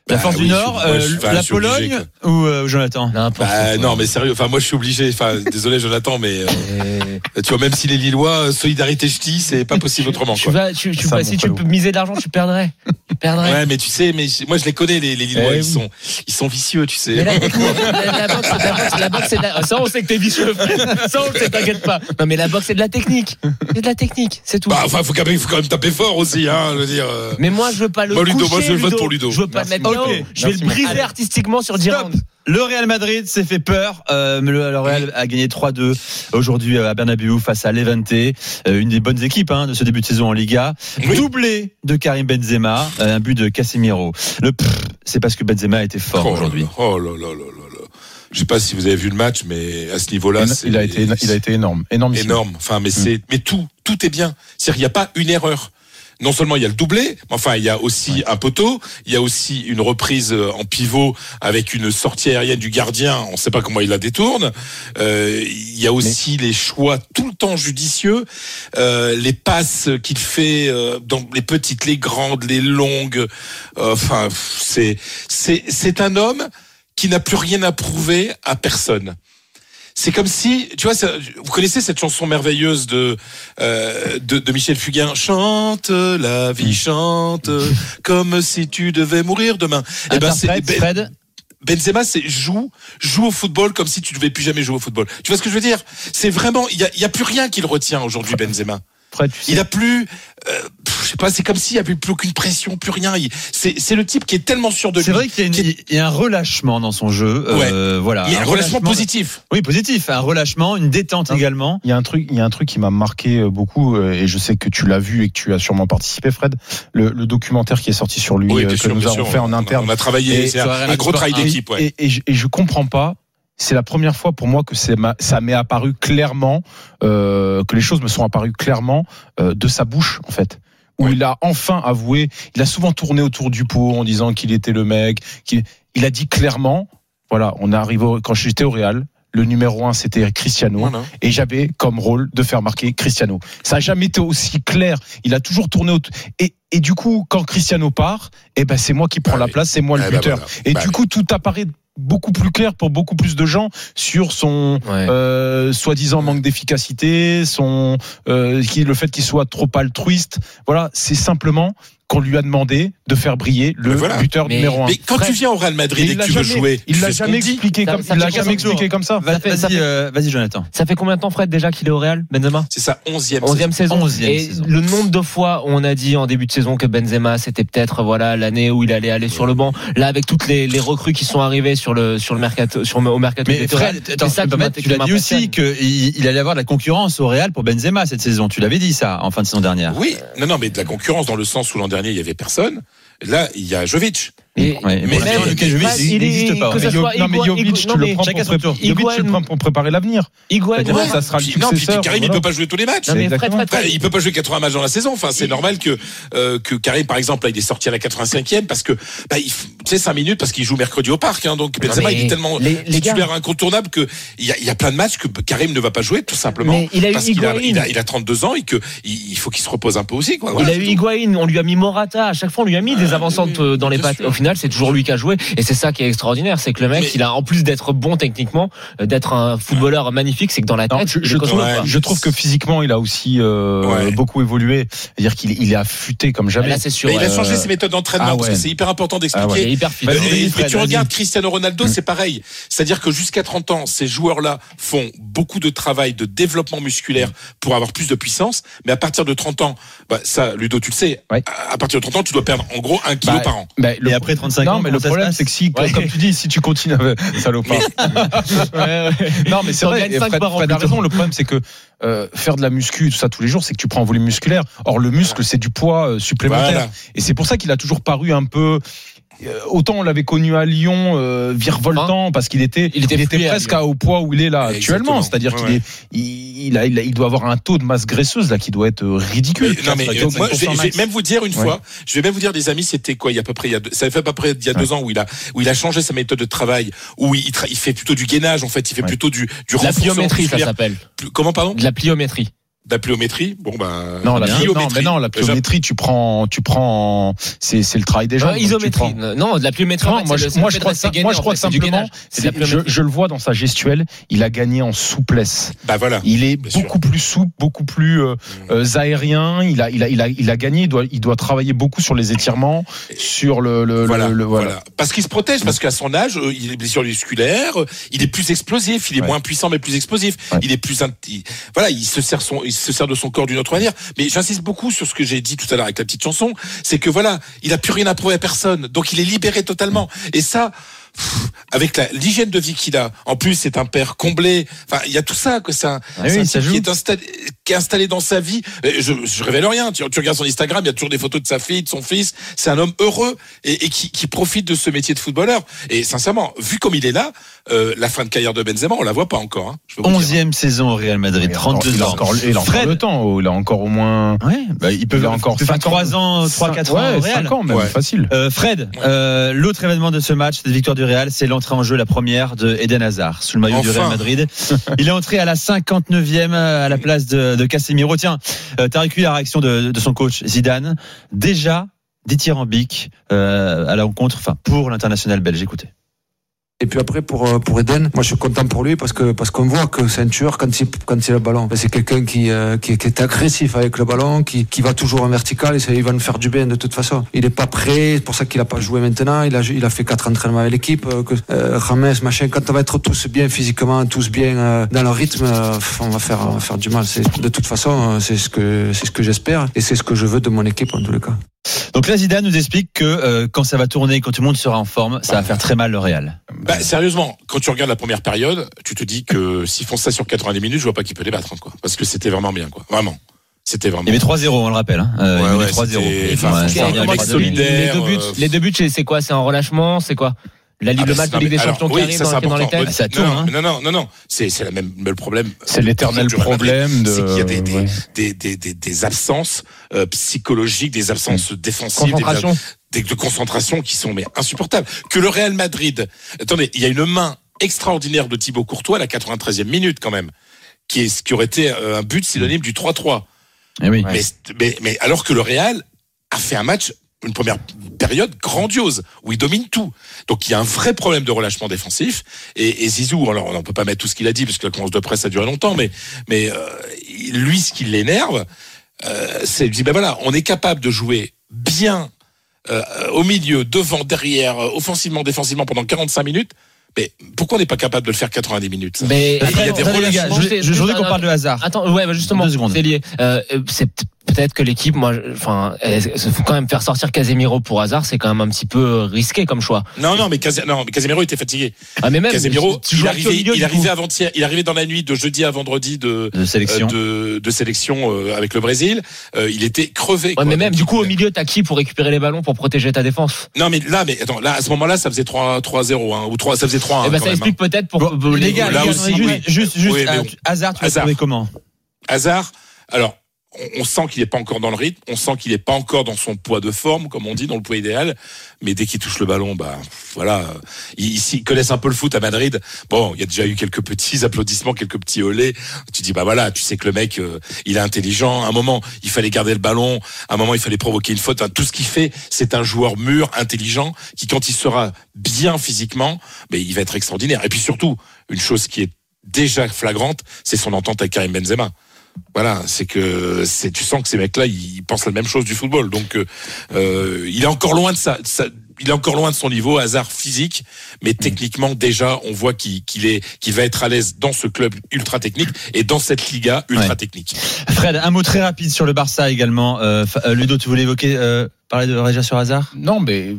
La force bah, du oui, Nord, je- moi, euh, je- enfin, la je suis obligé, Pologne quoi. ou euh, Jonathan? N'importe Bah, quoi. non, mais sérieux. Enfin, moi, je suis obligé. Enfin, désolé, Jonathan, mais euh, tu vois, même si les Lillois, euh, solidarité ch'ti, c'est pas possible autrement, Tu quoi. vas, tu, tu Ça, vas- mon si tu salaud. peux miser de l'argent, tu perdrais. Tu perdrais. Ouais, mais tu sais, mais moi, je les connais, les, les Lillois. Eh ils oui. sont, ils sont vicieux, tu sais. Mais la technique, la, la boxe, la boxe, la boxe, c'est de la... Ça, on sait que t'es vicieux, frère. Ça, on le sait, t'inquiète pas. Non, mais la boxe, c'est de la technique. C'est de la technique, c'est tout. Bah, enfin, faut quand même, faut quand même taper fort aussi, hein, je veux dire. euh. Mais moi, je veux pas le Moi, Ludo, coucher, moi, je vote pour Ludo. Je veux pas le mettre Merci. bien Ok. haut. Je vais Merci, le briser Allez. artistiquement sur dix Stop. rounds. Le Real Madrid s'est fait peur. Euh, mais le, le Real a gagné trois deux aujourd'hui à Bernabéu face à Levante, euh, une des bonnes équipes hein, de ce début de saison en Liga. Oui. Doublé de Karim Benzema, euh, un but de Casemiro. Le pff, c'est parce que Benzema était fort Oh là aujourd'hui. là, Oh là là là là là. Je sais pas si vous avez vu le match, mais à ce niveau-là, c'est Il a été, il a été énorme, énorme. énorme. Enfin, mais c'est, mais tout, tout est bien. C'est-à-dire, il n'y a pas une erreur. Non seulement il y a le doublé, mais enfin il y a aussi ouais. un poteau, il y a aussi une reprise en pivot avec une sortie aérienne du gardien, on ne sait pas comment il la détourne. Euh, il y a aussi mais... les choix tout le temps judicieux, euh, les passes qu'il fait euh, dans les petites, les grandes, les longues. Euh, enfin, c'est c'est c'est un homme qui n'a plus rien à prouver à personne. C'est comme si, tu vois, ça, vous connaissez cette chanson merveilleuse de, euh, de de Michel Fugain, chante la vie, chante comme si tu devais mourir demain. Et ben c'est ben, Fred. Benzema, c'est joue, joue au football comme si tu devais plus jamais jouer au football. Tu vois ce que je veux dire? C'est vraiment, il y a, il y a plus rien qui le retient aujourd'hui, Benzema. Fred, tu sais. Il a plus, euh, je sais pas, c'est comme s'il y avait plus aucune pression, plus rien. Il, c'est, c'est le type qui est tellement sûr de lui. C'est vrai qu'il y a, une, il y a un relâchement dans son jeu. Ouais. Euh, voilà. Il y a un, un relâchement, relâchement positif. Oui, positif. Un relâchement, une détente non. également. Il y a un truc, il y a un truc qui m'a marqué beaucoup, et je sais que tu l'as vu et que tu as sûrement participé, Fred. Le, le documentaire qui est sorti sur lui, oui, que sûr, nous avons sûr. fait en interne. On a travaillé, et c'est un, un gros travail d'équipe. Ouais. Et, et, et, je, et je comprends pas. C'est la première fois pour moi que c'est ma, ça m'est apparu clairement, euh, que les choses me sont apparues clairement euh, de sa bouche en fait. Où oui. il a enfin avoué, il a souvent tourné autour du pot en disant qu'il était le mec. Qu'il, il a dit clairement, voilà, on est arrivé quand j'étais au Real. Le numéro un, c'était Cristiano. Voilà. Et j'avais comme rôle de faire marquer Cristiano. Ça n'a jamais été aussi clair. Il a toujours tourné autour. Et, et du coup, quand Cristiano part, eh ben, c'est moi qui prends ah, la place, c'est moi le ah, buteur. Bah, voilà. Et bah, du coup, tout apparaît beaucoup plus clair pour beaucoup plus de gens sur son ouais. euh, soi-disant manque d'efficacité, son euh, qui, le fait qu'il soit trop altruiste. Voilà, c'est simplement qu'on lui a demandé de faire briller le voilà. buteur mais, un. numéro Mais quand Fred, tu viens au Real Madrid et que tu jamais, veux jouer, il l'a jamais expliqué comme ça. Il l'a jamais expliqué comme ça. Vas-y, vas-y, fait, euh, vas-y, Jonathan. Ça fait combien de temps, Fred, déjà qu'il est au Real, Benzema? C'est sa onzième, onzième saison. onzième et saison. Le nombre de fois où on a dit en début de saison que Benzema, c'était peut-être voilà l'année où il allait aller sur le banc. Là, avec toutes les, les recrues qui sont arrivées sur le sur le mercato, sur au mercato. Mais Fred, attends, ça tu l'as dit aussi qu'il il allait avoir de la concurrence au Real pour Benzema cette saison. Tu l'avais dit ça en fin de saison dernière. Oui, non, non, mais de la concurrence dans le sens où l'an dernier il y avait personne. Là, il y a Jovic. Et, ouais, mais même le Jovic, il n'existe pas. Mais Yo, non, mais Jovic, tu le prends pour, pré- Jovic, tu le prends pour préparer l'avenir. Higuain, ouais, ça sera le puis, non, puis Karim, voilà. il peut pas jouer tous les matchs. Non, mais Fred, Fred, Fred, enfin, il peut pas jouer quatre-vingts matchs dans la saison. Enfin, c'est et... normal que euh, que Karim, par exemple, là, il est sorti à la quatre-vingt-cinquième parce que bah, il, tu sais, cinq minutes parce qu'il joue mercredi au parc. Hein, donc Benzema, il est tellement les, les titulaire gars. incontournable que il y a, il y a plein de matchs que Karim ne va pas jouer tout simplement mais il a eu parce qu'il a, il a, il a trente-deux ans et que il faut qu'il se repose un peu aussi. Quoi. Il a eu Higuain, on lui a mis Morata. À chaque fois, on lui a mis des avancantes dans les pattes. Au final, c'est toujours lui qui a joué et c'est ça qui est extraordinaire, c'est que le mec, mais... il a en plus d'être bon techniquement, d'être un footballeur magnifique, c'est que dans la tête, non, je, je, trouve, ouais. je trouve que physiquement, il a aussi euh, ouais. beaucoup évolué. C'est-à-dire qu'il il est affûté comme jamais. Là, c'est sûr. Mais euh... il a changé ses méthodes d'entraînement ah, ouais. parce que c'est hyper important d'expliquer. Ah, ouais. Il est hyper fit. Mais, mais, mais tu regardes Cristiano Ronaldo, c'est pareil. C'est-à-dire que jusqu'à trente ans, ces joueurs-là font beaucoup de travail de développement musculaire pour avoir plus de puissance. Mais à partir de trente ans, bah, ça, Ludo, tu le sais, ouais. à partir de trente ans, tu dois perdre en gros un kilo bah, par an. Bah, et après trente-cinq non, ans, mais le problème, c'est que si, ouais. comme tu dis, si tu continues, salopard. ouais, ouais. Non, mais c'est vrai. Fred, Fred a raison. Le problème, c'est que euh, faire de la muscu, tout ça tous les jours, c'est que tu prends un volume musculaire. Or, le muscle, c'est du poids euh, supplémentaire. Voilà. Et c'est pour ça qu'il a toujours paru un peu. Autant on l'avait connu à Lyon, euh, virevoltant, hein parce qu'il était, il était, il était presque à, au poids où il est là actuellement. Exactement. C'est-à-dire ouais, qu'il est, il, il, a, il, a, il doit avoir un taux de masse graisseuse là qui doit être ridicule. Mais, non mais euh, moi, je vais, je vais même vous dire une ouais. fois, je vais même vous dire des amis, c'était quoi il y a à peu près, il y a deux, ça fait à peu près il y a deux ouais. ans où il a, où il a changé sa méthode de travail, où il, il fait plutôt du gainage en fait, il fait ouais. plutôt du, du renforcement. La pliométrie, ça s'appelle. Comment pardon? De la pliométrie. La pliométrie, bon ben. Non, la bien. pliométrie. Non, mais non, la pliométrie, tu prends, tu prends, c'est, c'est le travail des gens. Euh, isométrie. Non, de la pliométrie. Non, en fait, moi, c'est je, le, moi, c'est je crois, gagner, moi, je crois en fait, simplement, c'est c'est je, je le vois dans sa gestuelle, il a gagné en souplesse. Bah voilà. Il est beaucoup sûr. plus souple, beaucoup plus euh, mmh. euh, aérien. Il a, il a, il a, il a gagné. Il doit, il doit travailler beaucoup sur les étirements, sur le, le, voilà, le, le voilà. voilà. Parce qu'il se protège, parce qu'à son âge, il est blessure musculaire, il est plus explosif, il est ouais. moins puissant mais plus explosif. Ouais. Il est plus, il, voilà, il se sert son, il se sert de son corps d'une autre manière. Mais j'insiste beaucoup sur ce que j'ai dit tout à l'heure avec la petite chanson, c'est que voilà, il a plus rien à prouver à personne, donc il est libéré totalement. Et ça, pff, avec la, l'hygiène de vie qu'il a, en plus c'est un père comblé. Enfin, il y a tout ça, que c'est un, ah oui, c'est un type qui est installé, qui est installé dans sa vie. Je, je révèle rien. Tu, tu regardes son Instagram, il y a toujours des photos de sa fille, de son fils. C'est un homme heureux et, et qui, qui profite de ce métier de footballeur. Et sincèrement, vu comme il est là, euh, la fin de carrière de Benzema, on la voit pas encore. Hein, onzième saison au Real Madrid, trente-deux ans. Encore, il a encore le temps. Il a encore au moins. Ouais, bah, il peut il encore trois ans, trois quatre ans au Real. cinq ans même, ouais. Facile. Euh, Fred, ouais. euh, l'autre événement de ce match, cette victoire du Real, c'est l'entrée en jeu, la première de Eden Hazard sous le maillot enfin. du Real Madrid. Il est entré à la cinquante-neuvième à la place de, de Casemiro. Tiens, euh, t'as recueilli la réaction de, de son coach Zidane. Déjà dithyrambique euh, à la rencontre, enfin pour l'international belge. Écoutez. Et puis après pour pour Eden, moi je suis content pour lui parce que parce qu'on voit que c'est un tueur quand il quand il a le ballon. C'est quelqu'un qui euh, qui, qui est agressif avec le ballon, qui qui va toujours en vertical et ça, il va nous faire du bien de toute façon. Il est pas prêt, c'est pour ça qu'il a pas joué maintenant. Il a il a fait quatre entraînements avec l'équipe. Que euh, James machin, quand on va être tous bien physiquement, tous bien euh, dans le rythme, euh, on va faire on va faire du mal. C'est de toute façon c'est ce que c'est ce que j'espère et c'est ce que je veux de mon équipe en tous les cas. Donc là, Zidane nous explique que euh, quand ça va tourner, quand tout le monde sera en forme, ça va faire très mal le Real. Bah, sérieusement, quand tu regardes la première période, tu te dis que s'ils font ça sur quatre-vingt-dix minutes, je vois pas qui peut les battre, quoi. Parce que c'était vraiment bien, quoi. Vraiment. C'était vraiment. Il y avait trois zéro, on le rappelle. Hein. Euh, ouais, il y avait ouais, trois zéro. Enfin, ouais, solidaire. Les deux buts, euh... les deux buts, c'est quoi? C'est un relâchement, c'est quoi? La Ligue, ah, le match de Ligue des Champions qui arrive dans, dans les têtes. Bah, ça tourne, non, hein. non, non, non, non, c'est, c'est la même, le problème. C'est l'éternel problème de. C'est qu'il y a des, des, ouais. des, des, des, des absences euh, psychologiques, des absences mmh. défensives, concentration. Des, de concentration qui sont mais insupportables. Que le Real Madrid, attendez, il y a une main extraordinaire de Thibaut Courtois à la quatre-vingt-treizième minute quand même, qui est, qui aurait été un but synonyme du trois trois. Eh oui. Mais, mais, mais alors que le Real a fait un match. Une première période grandiose où il domine tout. Donc il y a un vrai problème de relâchement défensif. Et, et Zizou, alors on ne peut pas mettre tout ce qu'il a dit parce que la conférence de presse a duré longtemps, mais mais euh, lui, ce qui l'énerve, euh, c'est il dit ben voilà, on est capable de jouer bien euh, au milieu, devant, derrière, offensivement, défensivement pendant quarante-cinq minutes. Mais pourquoi on n'est pas capable de le faire quatre-vingt-dix minutes? Mais il y a des relâchements. Je, je, je voudrais qu'on parle de Hazard. Attends, ouais, bah justement, c'est lié. Euh, c'est peut-être que l'équipe, moi, enfin, il faut quand même faire sortir Casemiro pour Hazard, c'est quand même un petit peu risqué comme choix. Non, non, mais, Cas- non, mais Casemiro était fatigué. Ah, mais même Casemiro, il arrivait, milieu, il arrivait avant-hier, il arrivait dans la nuit de jeudi à vendredi de, de sélection, euh, de, de sélection euh, avec le Brésil. Euh, il était crevé. Ouais, quoi, mais même, donc, du coup, au milieu, t'as qui pour récupérer les ballons pour protéger ta défense? Non, mais là, mais attends, là, à ce moment-là, ça faisait trois zéro, hein, ou trois, ça faisait trois un. Eh ben, ça explique peut-être pour, bon, les gars, là aussi, juste, oui. juste, juste, oui, euh, Hazard, tu l'as trouvé comment? Hazard, alors, on sent qu'il n'est pas encore dans le rythme, on sent qu'il n'est pas encore dans son poids de forme, comme on dit, dans le poids idéal. Mais dès qu'il touche le ballon, bah voilà, ils, ils connaissent un peu le foot à Madrid. Bon, il y a déjà eu quelques petits applaudissements, quelques petits olés. Tu dis bah voilà, tu sais que le mec, euh, il est intelligent. À un moment, il fallait garder le ballon. À un moment, il fallait provoquer une faute. Enfin, tout ce qu'il fait, c'est un joueur mûr, intelligent, qui quand il sera bien physiquement, mais il va être extraordinaire. Et puis surtout, une chose qui est déjà flagrante, c'est son entente avec Karim Benzema. Voilà, c'est que c'est, tu sens que ces mecs-là, ils pensent la même chose du football. Donc, euh, il est encore loin de ça, ça, il est encore loin de son niveau, Hazard physique, mais techniquement déjà, on voit qu'il, qu'il est, qu'il va être à l'aise dans ce club ultra technique et dans cette Liga ultra ouais. technique. Fred, un mot très rapide sur le Barça également. Euh, Ludo, tu voulais évoquer, euh, parler de Régia sur Hazard? Non, mais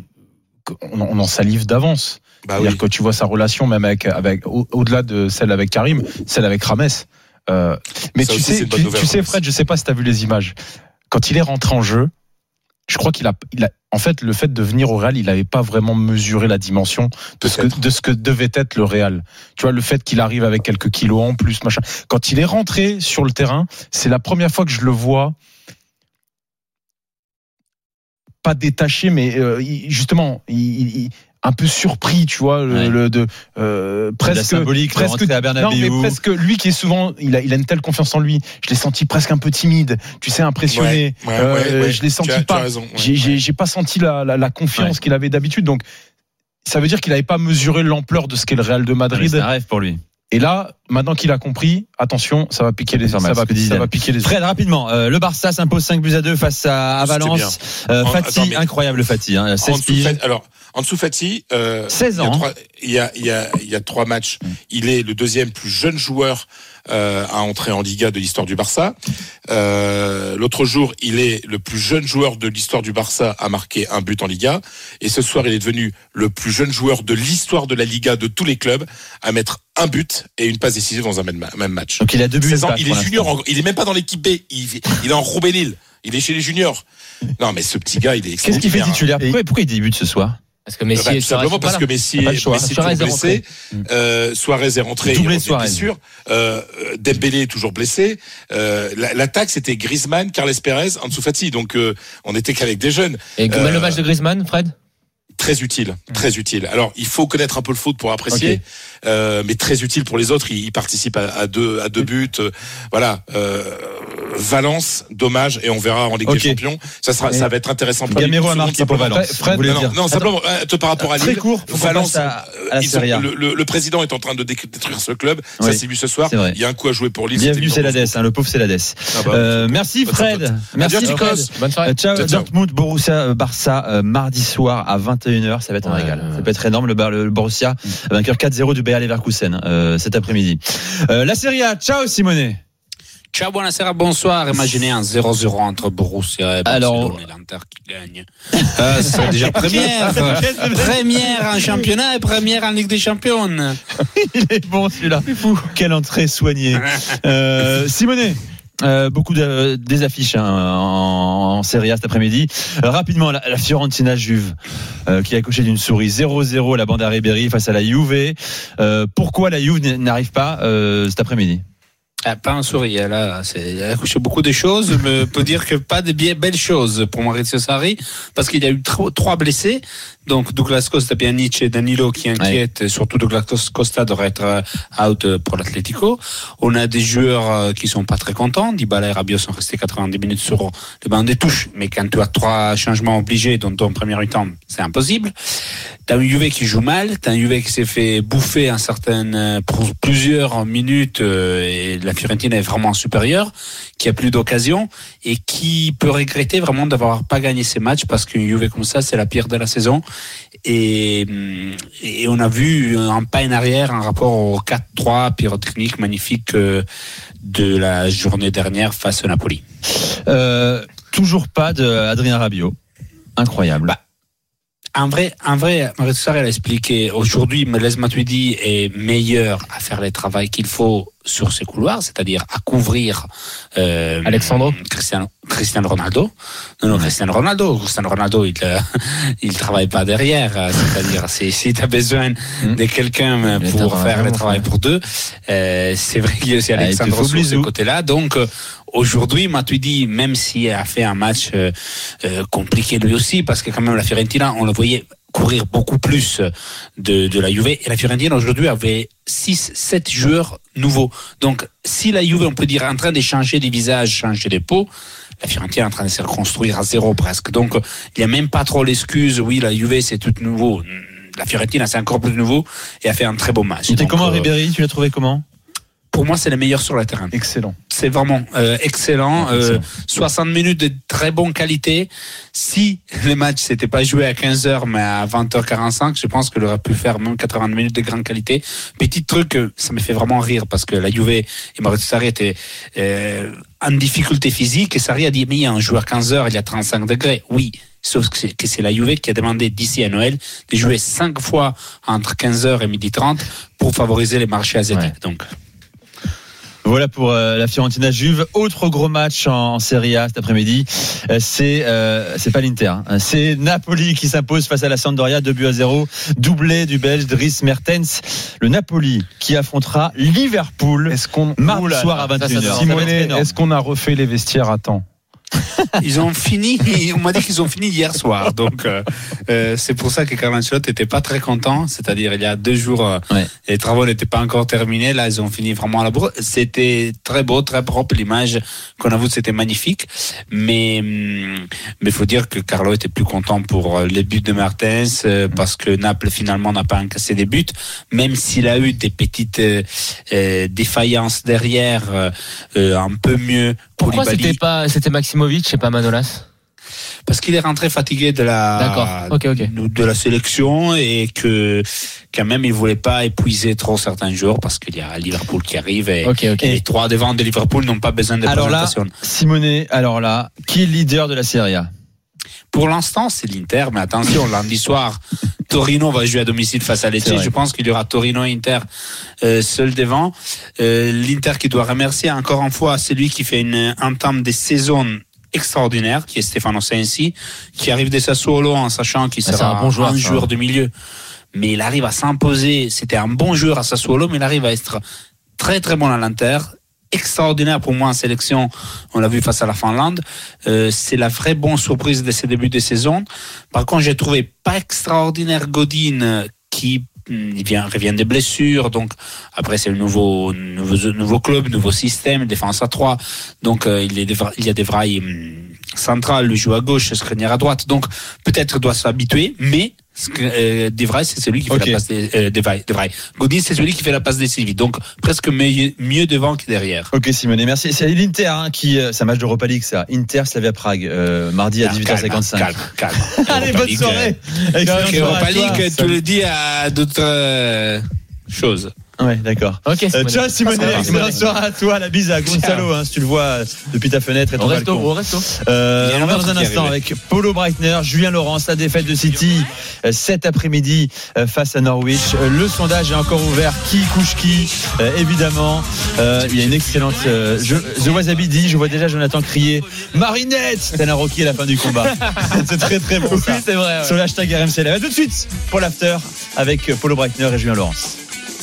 on, on en salive d'avance. Bah C'est-à-dire oui. que tu vois sa relation même avec, avec au, au-delà de celle avec Karim, celle avec Rames. Euh, mais ça tu aussi, sais, tu, tu sais, Fred, je sais pas si t'as vu les images. Quand il est rentré en jeu, je crois qu'il a, il a, en fait, le fait de venir au Real, il n'avait pas vraiment mesuré la dimension de ce, que, de ce que devait être le Real. Tu vois, le fait qu'il arrive avec quelques kilos en plus, machin. Quand il est rentré sur le terrain, c'est la première fois que je le vois pas détaché, mais euh, justement, il, il, un peu surpris, tu vois, le, Ouais. le de euh, presque la symbolique, presque rentrer à Bernabéu. non, mais presque lui qui est souvent, il a, il a une telle confiance en lui. Je l'ai senti presque un peu timide, tu sais, impressionné. Ouais, ouais, Euh, ouais, ouais. Je l'ai senti Tu as- tu pas. as raison, ouais, j'ai, ouais. j'ai, j'ai pas senti la, la, la confiance Ouais. qu'il avait d'habitude. Donc, ça veut dire qu'il n'avait pas mesuré l'ampleur de ce qu'est le Real de Ah, mais Madrid. C'est un rêve pour lui. Et là, maintenant qu'il a compris, attention, ça va piquer les, C'est ça normal, va, ce que dit ça Zidane. va piquer les. Fred, rapidement, euh, le Barça s'impose cinq buts à deux face à, à C'était Valence. Euh, En- Fati, attends, mais- incroyable Fati. Hein, En seize dessous, piges. Fati- alors, en dessous Fati, euh, seize il y a ans, trois- il y a, il y a, il y a trois matchs. Il est le deuxième plus jeune joueur euh, à entrer en Liga de l'histoire du Barça. Euh, l'autre jour, il est le plus jeune joueur de l'histoire du Barça à marquer un but en Liga. Et ce soir, il est devenu le plus jeune joueur de l'histoire de la Liga de tous les clubs à mettre un but et une passe décisive dans un même, même match. Donc il a deux buts. seize ans, pas, il pour est junior, l'instant. en- il est même pas dans l'équipe B. Il, il est en Roubenil. Il est chez les juniors. Non, mais ce petit gars, il est Qu'est-ce qu'il fait extraordinaire. titulaire pourquoi, pourquoi il débute ce soir? Parce que Messi Bah, est tout simplement parce que Messi, Pas le choix. Messi est Suarez toujours est rentré. blessé, euh, Suarez est rentré, Doublé il est Suarez. blessure, euh, Dembélé est toujours blessé, euh, la- l'attaque c'était Griezmann, Carles Perez, Ansu Fati, donc euh, on était qu'avec des jeunes. Et Euh, le match de Griezmann, Fred? Très utile, très utile. Alors, il faut connaître un peu le foot pour apprécier, Ok. euh, mais très utile pour les autres. Il, il participe à, à deux, à deux buts. euh, voilà. Euh, Valence, dommage, et on verra en Ligue Ok. des Champions. Ça sera, ça va être intéressant. pour Gamero lui. a marqué pour Valence. Fred, Vous voulez Non, dire. non, simplement, euh, te- par rapport à Très Lille, court, faut qu'on Valence, passe à- à la ils ont- Serie A. le, le- le président est en train de dé- détruire ce club. Oui. Ça s'est vu ce soir. C'est vrai. Il y a un coup à jouer pour Lille. Bienvenue c'était Célades, hein, le pauvre Célades. Ah bah, Euh, merci Bonne Fred. soirée. Merci Adieu, Fred. Nikos. Bonne soirée. Euh, Ciao, Ciao, ciao. Dortmund, Borussia, euh, Barça, euh, mardi soir à vingt et une heures. Ça va être un Ouais, régal. ouais. Ça peut être énorme. Le, Bar- le Borussia, vainqueur quatre zéro du Bayer Leverkusen euh, cet après-midi. Euh, la Serie A. Ciao Simone. Ciao, buonasera, bonsoir. Imaginez un zéro zéro entre Borussia et Alors- Barcelone et l'Inter qui gagne. Euh, c'est déjà première. Première en championnat et première en Ligue des Champions. Il est bon celui-là. Quelle entrée soignée. Euh, Simone. Euh, beaucoup de, des affiches hein, en, en Serie A cet après-midi. Euh, rapidement, la, la Fiorentina Juve euh, qui a coché d'une souris zéro zéro la bande à Ribéry face à la Juve. Euh, pourquoi la Juve n'arrive pas euh, cet après-midi? Ah, pas un sourire, là, c'est, elle a couché beaucoup de choses, mais peut dire que pas de bien belles choses pour Maurizio Sarri, parce qu'il y a eu trop, trois blessés, donc Douglas Costa, Pjanic et Danilo qui inquiètent, ouais. Surtout Douglas Costa devrait être out pour l'Atlético. On a des joueurs qui sont pas très contents, Dybala et Rabiot sont restés quatre-vingt-dix minutes sur le banc des touches, mais quand tu as trois changements obligés dans ton premier mi-temps, c'est impossible. T'as un Juve qui joue mal, t'as un Juve qui s'est fait bouffer un certain, pour plusieurs minutes, et la Fiorentina est vraiment supérieure, qui a plus d'occasions et qui peut regretter vraiment d'avoir pas gagné ces matchs parce qu'une Juve comme ça, c'est la pire de la saison. Et, et on a vu un pas en arrière en rapport au quatre trois pyrotechnique magnifique de la journée dernière face au Napoli. Euh, toujours pas de Adrien Rabiot. Incroyable. Bah, En vrai, en vrai, Maurizio Sarri a expliqué, aujourd'hui, Meles Matuidi est meilleur à faire le travail qu'il faut sur ses couloirs, c'est-à-dire à couvrir euh, Alexandro Cristiano, Cristiano Ronaldo. Non, non, Cristiano Ronaldo. Cristiano Ronaldo, il euh, il travaille pas derrière. C'est-à-dire, si, si tu as besoin mmh. de quelqu'un pour faire le travail pour deux, euh, c'est vrai qu'il y a aussi Alexandro sur ce côté-là. Donc, euh, aujourd'hui, Matuidi, même s'il a fait un match euh, euh, compliqué lui aussi, parce que quand même la Fiorentina, on le voyait courir beaucoup plus de, de la Juve. Et la Fiorentina, aujourd'hui, avait six sept joueurs nouveaux. Donc, si la Juve, on peut dire, est en train de changer des visages, changer des peaux, la Fiorentina est en train de se reconstruire à zéro presque. Donc, il n'y a même pas trop l'excuse, oui, la Juve, c'est tout nouveau. La Fiorentina, c'est encore plus nouveau et a fait un très beau match. Tu étais comment, euh, Ribéry? Tu l'as trouvé comment? Pour moi, c'est le meilleur sur le terrain. Excellent. C'est vraiment euh, excellent. Euh, soixante minutes de très bonne qualité. Si le match s'était pas joué à quinze heures, mais à vingt heures quarante-cinq, je pense qu'il aurait pu faire même quatre-vingts minutes de grande qualité. Petit truc, ça me fait vraiment rire parce que la Juve et Maurizio Sarri étaient euh, en difficulté physique et Sarri a dit, mais il y a un joueur à quinze heures, il y a trente-cinq degrés. Oui. Sauf que c'est, que c'est la Juve qui a demandé d'ici à Noël de jouer cinq fois entre quinze heures et midi trente pour favoriser les marchés asiatiques. Ouais. Donc. Voilà pour euh, la Fiorentina Juve. Autre gros match en, en Serie A cet après-midi, euh, c'est euh, c'est pas l'Inter, hein. C'est Napoli qui s'impose face à la Sampdoria, deux buts à zéro, doublé du Belge Dries Mertens. Le Napoli qui affrontera Liverpool. Est-ce qu'on mardi soir à vingt et une heures. Simone, est-ce qu'on a refait les vestiaires à temps? Ils ont fini, on m'a dit qu'ils ont fini hier soir. Donc, euh, euh, c'est pour ça que Carlo Ancelotti n'était pas très content. C'est-à-dire, il y a deux jours, euh, ouais. les travaux n'étaient pas encore terminés. Là, ils ont fini vraiment à la bourre. C'était très beau, très propre. L'image qu'on a vue, c'était magnifique. Mais, mais faut dire que Carlo était plus content pour les buts de Mertens, euh, parce que Naples, finalement, n'a pas encaissé des buts. Même s'il a eu des petites euh, euh, défaillances derrière, euh, euh, un peu mieux. Pourquoi c'était pas, c'était Maximovic et pas Manolas? Parce qu'il est rentré fatigué de la, okay, okay. de la sélection et que, quand même, il voulait pas épuiser trop certains jours parce qu'il y a Liverpool qui arrive et, okay, okay. et les trois devant de Liverpool n'ont pas besoin de alors présentation. Là, Simone, alors là, qui est leader de la Serie A? Pour l'instant, c'est l'Inter, mais attention, lundi soir, Torino va jouer à domicile face à Lecce. Je pense qu'il y aura Torino-Inter euh, seul devant. Euh, L'Inter qui doit remercier encore une fois celui qui fait une entame des saisons extraordinaire, qui est Stefano Sensi, qui arrive de Sassuolo en sachant qu'il sera un, bon joueur, un joueur de milieu. Mais il arrive à s'imposer. C'était un bon joueur à Sassuolo, mais il arrive à être très très bon à l'Inter. Extraordinaire pour moi en sélection, on l'a vu face à la Finlande. Euh, c'est la vraie bonne surprise de ces débuts de saison. Par contre, j'ai trouvé pas extraordinaire Godin, qui il vient, revient des blessures, donc après c'est le nouveau, nouveau, nouveau club, nouveau système, défense à trois, donc euh, il, est, il y a des vrais hum, centrales, lui joue à gauche, Skriniar à droite, donc peut-être doit s'habituer, mais euh, De Vrij c'est celui qui okay. fait la passe de, euh, de Vrij, de Vrij. Godin c'est celui qui fait la passe décisive, donc presque mieux, mieux devant que derrière. Ok Simone, merci. C'est l'Inter hein, qui, c'est un match d'Europa League ça, Inter Slavia Prague, euh, mardi à dix-huit heures cinquante-cinq. Calme, calme. Allez, bonne soirée. Europa League, tu le dis à d'autres euh, choses. Ouais, d'accord. Ok. Euh, ciao Simone, excellente soirée à toi, la bise à Gonzalo, hein, si tu le vois depuis ta fenêtre et ton au resto, balcon. Au resto. Euh, on va dans un instant avec Paulo Breitner, Julien Laurence, la défaite de City euh, cet après-midi euh, face à Norwich. Euh, le sondage est encore ouvert. Qui couche qui euh, évidemment. Euh, il y a une excellente. Euh, je, The Wasabi dit, je vois déjà Jonathan crier Marinette. T'as un Rocky à la fin du combat. C'est très très bon. Oui, c'est vrai. Ouais. Sur le hashtag R M C. Là, tout de suite pour l'after avec Paulo Breitner et Julien Laurence.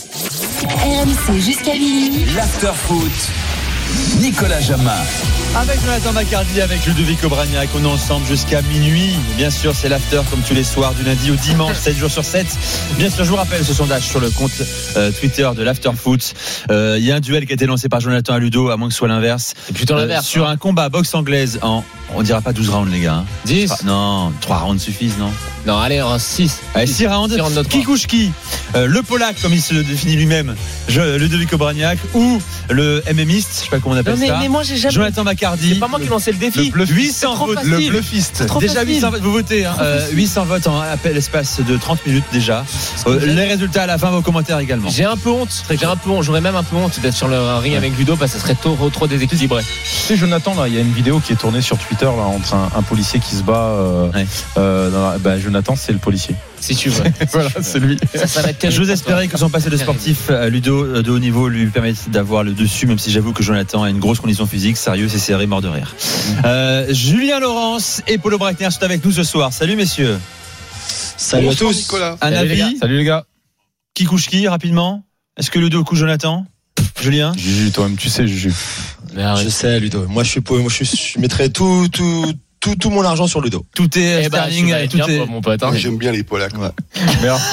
R M C jusqu'à minuit. L'after foot. Nicolas Jamin. Avec Jonathan Macardy, avec Ludovic Obraniak, on est ensemble jusqu'à minuit. Bien sûr, c'est l'after comme tous les soirs du lundi au dimanche, sept jours sur sept. Bien sûr, je vous rappelle ce sondage sur le compte euh, Twitter de l'after foot. Il euh, y a un duel qui a été lancé par Jonathan à Ludo, à moins que ce soit l'inverse. C'est plutôt l'inverse. Euh, sur hein. un combat boxe anglaise en, on dira pas douze rounds les gars. Hein. dix Non, trois rounds suffisent, non? Non, allez, en six. Allez, six rounds. six rounds qui couche qui euh, Le Polak, comme il se le définit lui-même, je, Ludovic Obraniak, ou le MMiste, je sais pas comment on appelle non, mais, ça. Mais moi, j'ai jamais... Jonathan Macardy. C'est pas moi qui lançais le défi. Le, le huit cents votes. Le bluffiste. Déjà huit cents votes. Vous votez. Hein. Euh, huit cents votes en appel espace de trente minutes déjà. Euh, les résultats à la fin, vos commentaires également. J'ai un peu honte. J'ai un peu honte. J'aurais même un peu honte d'être sur le ring ouais. avec Ludo parce que ça serait trop, trop déséquilibré. Tu sais, Jonathan, là, il y a une vidéo qui est tournée sur Twitter là, entre un, un policier qui se bat. Euh, ouais. euh, dans la, bah, Jonathan, c'est le policier. Si tu veux. Voilà, c'est lui. Ça, ça va être J'ose espérer que son passé de sportif à Ludo de haut niveau lui permette d'avoir le dessus, même si j'avoue que Jonathan a une grosse condition physique, sérieux, c'est serré, mort de rire. Euh, Julien Laurence et Paulo Breitner sont avec nous ce soir. Salut messieurs. Salut Bonjour, à tous. Nicolas. Un Salut avis les gars. Salut les gars. Qui couche qui rapidement? Est-ce que Ludo couche Jonathan? Julien? Juju, toi-même tu sais Juju. Je sais Ludo. Moi je suis moi je, je mettrais tout tout Tout, tout mon argent sur le dos. Tout est eh bah, Sterling, et tout est mon pote. Hein. J'aime bien les Polacks. Ouais. Merci.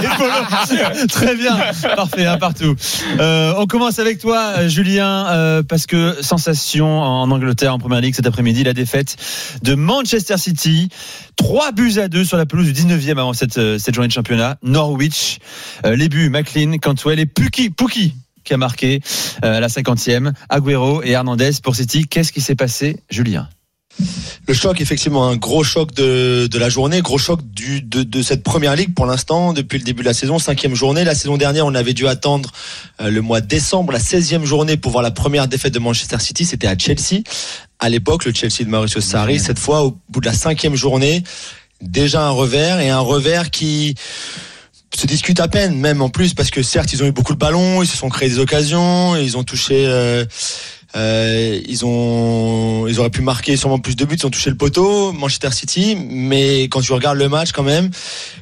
Très bien, parfait, hein, partout. Euh, on commence avec toi, Julien, euh, parce que sensation en Angleterre en Première Ligue cet après-midi, la défaite de Manchester City, trois buts à deux sur la pelouse du dix-neuvième avant cette cette journée de championnat. Norwich, euh, les buts Maclean, Cantwell et Pukki, Pukki qui a marqué euh, à la cinquantième, Agüero et Hernandez pour City. Qu'est-ce qui s'est passé, Julien? Le choc, effectivement, un gros choc de, de la journée, gros choc du, de, de cette première ligue pour l'instant, depuis le début de la saison, cinquième journée. La saison dernière, on avait dû attendre euh, le mois de décembre, la seizième journée pour voir la première défaite de Manchester City. C'était à Chelsea. À l'époque, le Chelsea de Mauricio Sarri. Cette fois, au bout de la cinquième journée, déjà un revers et un revers qui se discute à peine, même en plus, parce que certes, ils ont eu beaucoup de ballons, ils se sont créés des occasions, ils ont touché... Euh, Euh, ils ont, ils auraient pu marquer sûrement plus de buts, ils ont touché le poteau, Manchester City, mais quand tu regardes le match quand même,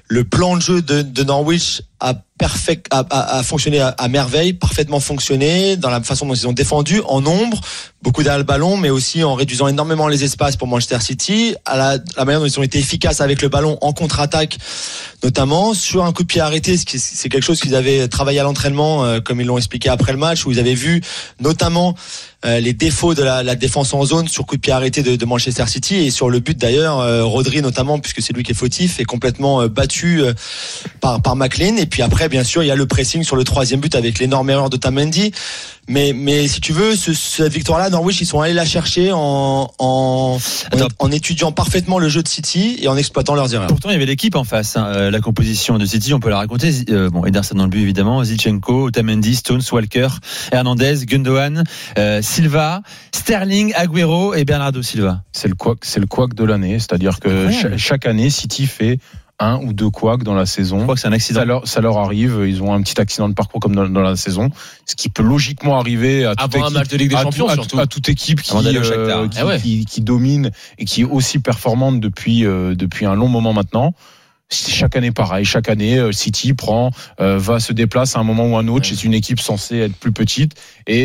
le plan de jeu de, de Norwich a perfect, a, a, a fonctionné à, à merveille, parfaitement fonctionné dans la façon dont ils ont défendu, en nombre, beaucoup derrière le ballon, mais aussi en réduisant énormément les espaces pour Manchester City, à la, la manière dont ils ont été efficaces avec le ballon en contre-attaque, notamment sur un coup de pied arrêté, ce qui, c'est quelque chose qu'ils avaient travaillé à l'entraînement, euh, comme ils l'ont expliqué après le match, où ils avaient vu notamment euh, les défauts de la, la défense en zone sur coup de pied arrêté de, de Manchester City, et sur le but d'ailleurs, euh, Rodri notamment, puisque c'est lui qui est fautif, est complètement euh, battu euh, par, par McLean. Et puis après, bien sûr, il y a le pressing sur le troisième but avec l'énorme erreur de Tamendi. Mais, mais si tu veux, ce, cette victoire-là, Norwich, ils sont allés la chercher en, en, en, en étudiant parfaitement le jeu de City et en exploitant leurs erreurs. Pourtant, il y avait l'équipe en face. Hein. La composition de City, on peut la raconter. Euh, bon, Ederson dans le but, évidemment. Zinchenko, Tamendi, Stones, Walker, Hernandez, Gundogan, euh, Silva, Sterling, Agüero et Bernardo Silva. C'est le couac, c'est le couac de l'année. C'est-à-dire que ouais. chaque, chaque année, City fait un ou deux couacs dans la saison. Je crois que c'est un accident. Ça leur, ça leur arrive. Ils ont un petit accident de parcours comme dans, dans la saison. Ce qui peut logiquement arriver à toute avant équipe, un match de Ligue des Champions, à, surtout. à, à toute équipe qui, euh, qui, ah ouais. qui, qui domine et qui est aussi performante depuis, euh, depuis un long moment maintenant. C'est chaque année pareil. Chaque année, City prend, euh, va se déplace à un moment ou un autre. Ouais. C'est une équipe censée être plus petite et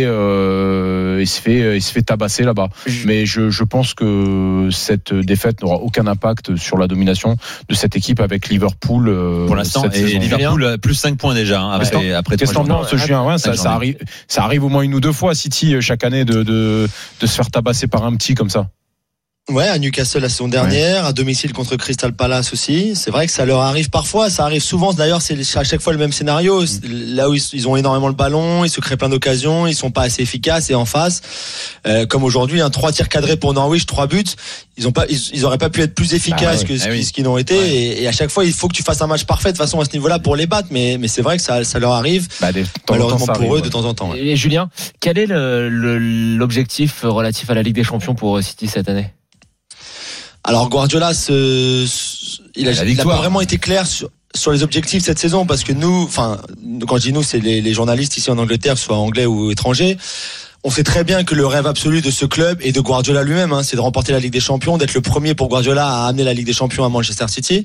euh, il se fait, il se fait tabasser là-bas. Mmh. Mais je, je pense que cette défaite n'aura aucun impact sur la domination de cette équipe avec Liverpool. Euh, Pour l'instant, et saison. Liverpool plus cinq points déjà. Hein, après, ouais. après Qu'est-ce que t'en penses, Julien? Ouais, ça, ça arrive, ça arrive au moins une ou deux fois City chaque année de, de, de se faire tabasser par un petit comme ça. Ouais, à Newcastle la saison dernière, ouais. à domicile contre Crystal Palace aussi. C'est vrai que ça leur arrive parfois, ça arrive souvent. D'ailleurs, c'est à chaque fois le même scénario. Là où ils ont énormément le ballon, ils se créent plein d'occasions, ils sont pas assez efficaces et en face, euh, comme aujourd'hui, un trois tirs cadrés pour Norwich, trois buts. Ils ont pas, ils, ils auraient pas pu être plus efficaces bah ouais, que ce, ah oui. ce qu'ils n'ont été. Ouais. Et, et à chaque fois, il faut que tu fasses un match parfait de façon à ce niveau-là pour les battre. Mais, mais c'est vrai que ça, ça leur arrive. Bah, des, malheureusement pour arrive, eux, ouais. de temps en temps. Ouais. Et Julien, quel est le, le, l'objectif relatif à la Ligue des Champions pour City cette année? Alors Guardiola, ce, ce, il a, il a pas vraiment été clair sur, sur les objectifs cette saison, parce que nous, enfin, quand je dis nous, c'est les, les journalistes ici en Angleterre, soit anglais ou étrangers. On sait très bien que le rêve absolu de ce club et de Guardiola lui-même, hein, c'est de remporter la Ligue des Champions, d'être le premier pour Guardiola à amener la Ligue des Champions à Manchester City.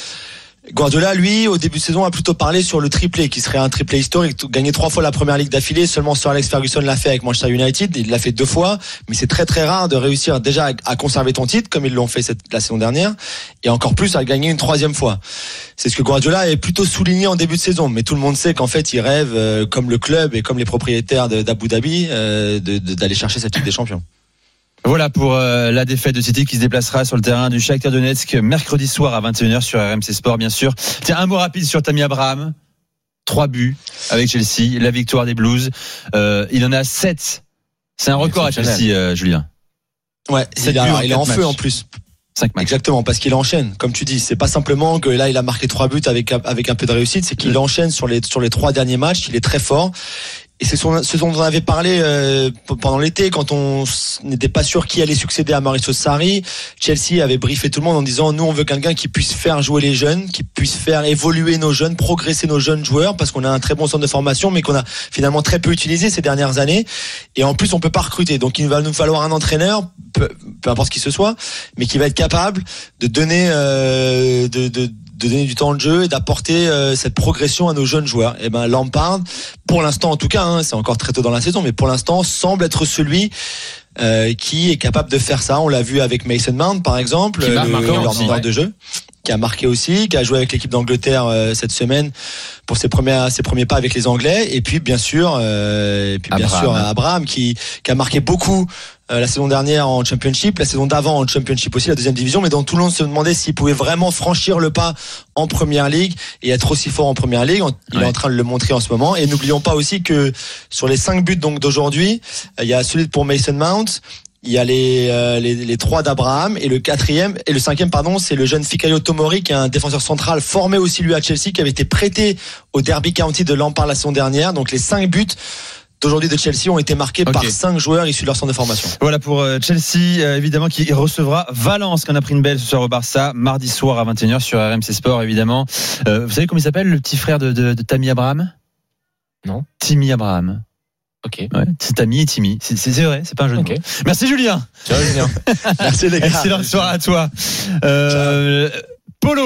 Guardiola, lui, au début de saison, a plutôt parlé sur le triplé, qui serait un triplé historique, gagner trois fois la première ligue d'affilée. Seulement Sir Alex Ferguson l'a fait avec Manchester United, il l'a fait deux fois, mais c'est très très rare de réussir déjà à conserver ton titre, comme ils l'ont fait cette, la saison dernière, et encore plus à gagner une troisième fois. C'est ce que Guardiola est plutôt souligné en début de saison, mais tout le monde sait qu'en fait, il rêve, euh, comme le club et comme les propriétaires de, d'Abu Dhabi, euh, de, de, d'aller chercher cette Ligue des Champions. Voilà pour euh, la défaite de City qui se déplacera sur le terrain du Shakhtar Donetsk mercredi soir à vingt et une heures sur R M C Sport, bien sûr. Tiens, un mot rapide sur Tammy Abraham. Trois buts avec Chelsea, la victoire des Blues. Euh, il en a sept. C'est un record à Chelsea, euh, Julien. Ouais, il, a, il est en feu en plus. Cinq matchs. Exactement, parce qu'il enchaîne. Comme tu dis, c'est pas simplement que là il a marqué trois buts avec avec un peu de réussite, c'est qu'il mmh. enchaîne sur les sur les trois derniers matchs. Il est très fort. Et c'est ce dont on avait parlé euh, pendant l'été, quand on n'était pas sûr qui allait succéder à Maurizio Sarri. Chelsea avait briefé tout le monde en disant, nous on veut quelqu'un qui puisse faire jouer les jeunes, qui puisse faire évoluer nos jeunes, progresser nos jeunes joueurs, parce qu'on a un très bon centre de formation, mais qu'on a finalement très peu utilisé ces dernières années. Et en plus, on peut pas recruter. Donc il va nous falloir un entraîneur, peu, peu importe qui ce soit, mais qui va être capable de donner euh, de, de de donner du temps de jeu et d'apporter euh, cette progression à nos jeunes joueurs. Et ben Lampard, pour l'instant en tout cas, hein, c'est encore très tôt dans la saison, mais pour l'instant semble être celui euh, qui est capable de faire ça. On l'a vu avec Mason Mount par exemple, le, leur meneur de jeu, qui a marqué aussi, qui a joué avec l'équipe d'Angleterre euh, cette semaine pour ses premiers ses premiers pas avec les Anglais. Et puis bien sûr, euh, et puis bien Abraham. sûr Abraham qui qui a marqué beaucoup la saison dernière en Championship, la saison d'avant en Championship aussi, la deuxième division, mais dont tout le monde se demandait s'il pouvait vraiment franchir le pas en Première Ligue et être aussi fort en Première Ligue. Il ouais. est en train de le montrer en ce moment. Et n'oublions pas aussi que sur les cinq buts donc d'aujourd'hui, il y a celui pour Mason Mount, il y a les, euh, les, les trois d'Abraham, et le quatrième, et le cinquième, pardon, c'est le jeune Fikayo Tomori, qui est un défenseur central formé aussi lui à Chelsea, qui avait été prêté au Derby County de Lampard la saison dernière. Donc les cinq buts d'aujourd'hui de Chelsea ont été marqués okay. par cinq joueurs issus de leur centre de formation. Voilà pour Chelsea, euh, évidemment, qui recevra Valence, qu'on a pris une belle ce soir au Barça, mardi soir à vingt et une heures sur R M C Sport, évidemment. Euh, vous savez comment il s'appelle, le petit frère de, de, de Tammy Abraham? Non. Timmy Abraham. Ok. Ouais, c'est Tammy et Timmy. C'est, c'est, c'est vrai, c'est pas un jeu de okay. mots. Merci Julien. Ciao Julien. Merci les gars. Excellente soirée à toi. Euh, Polo.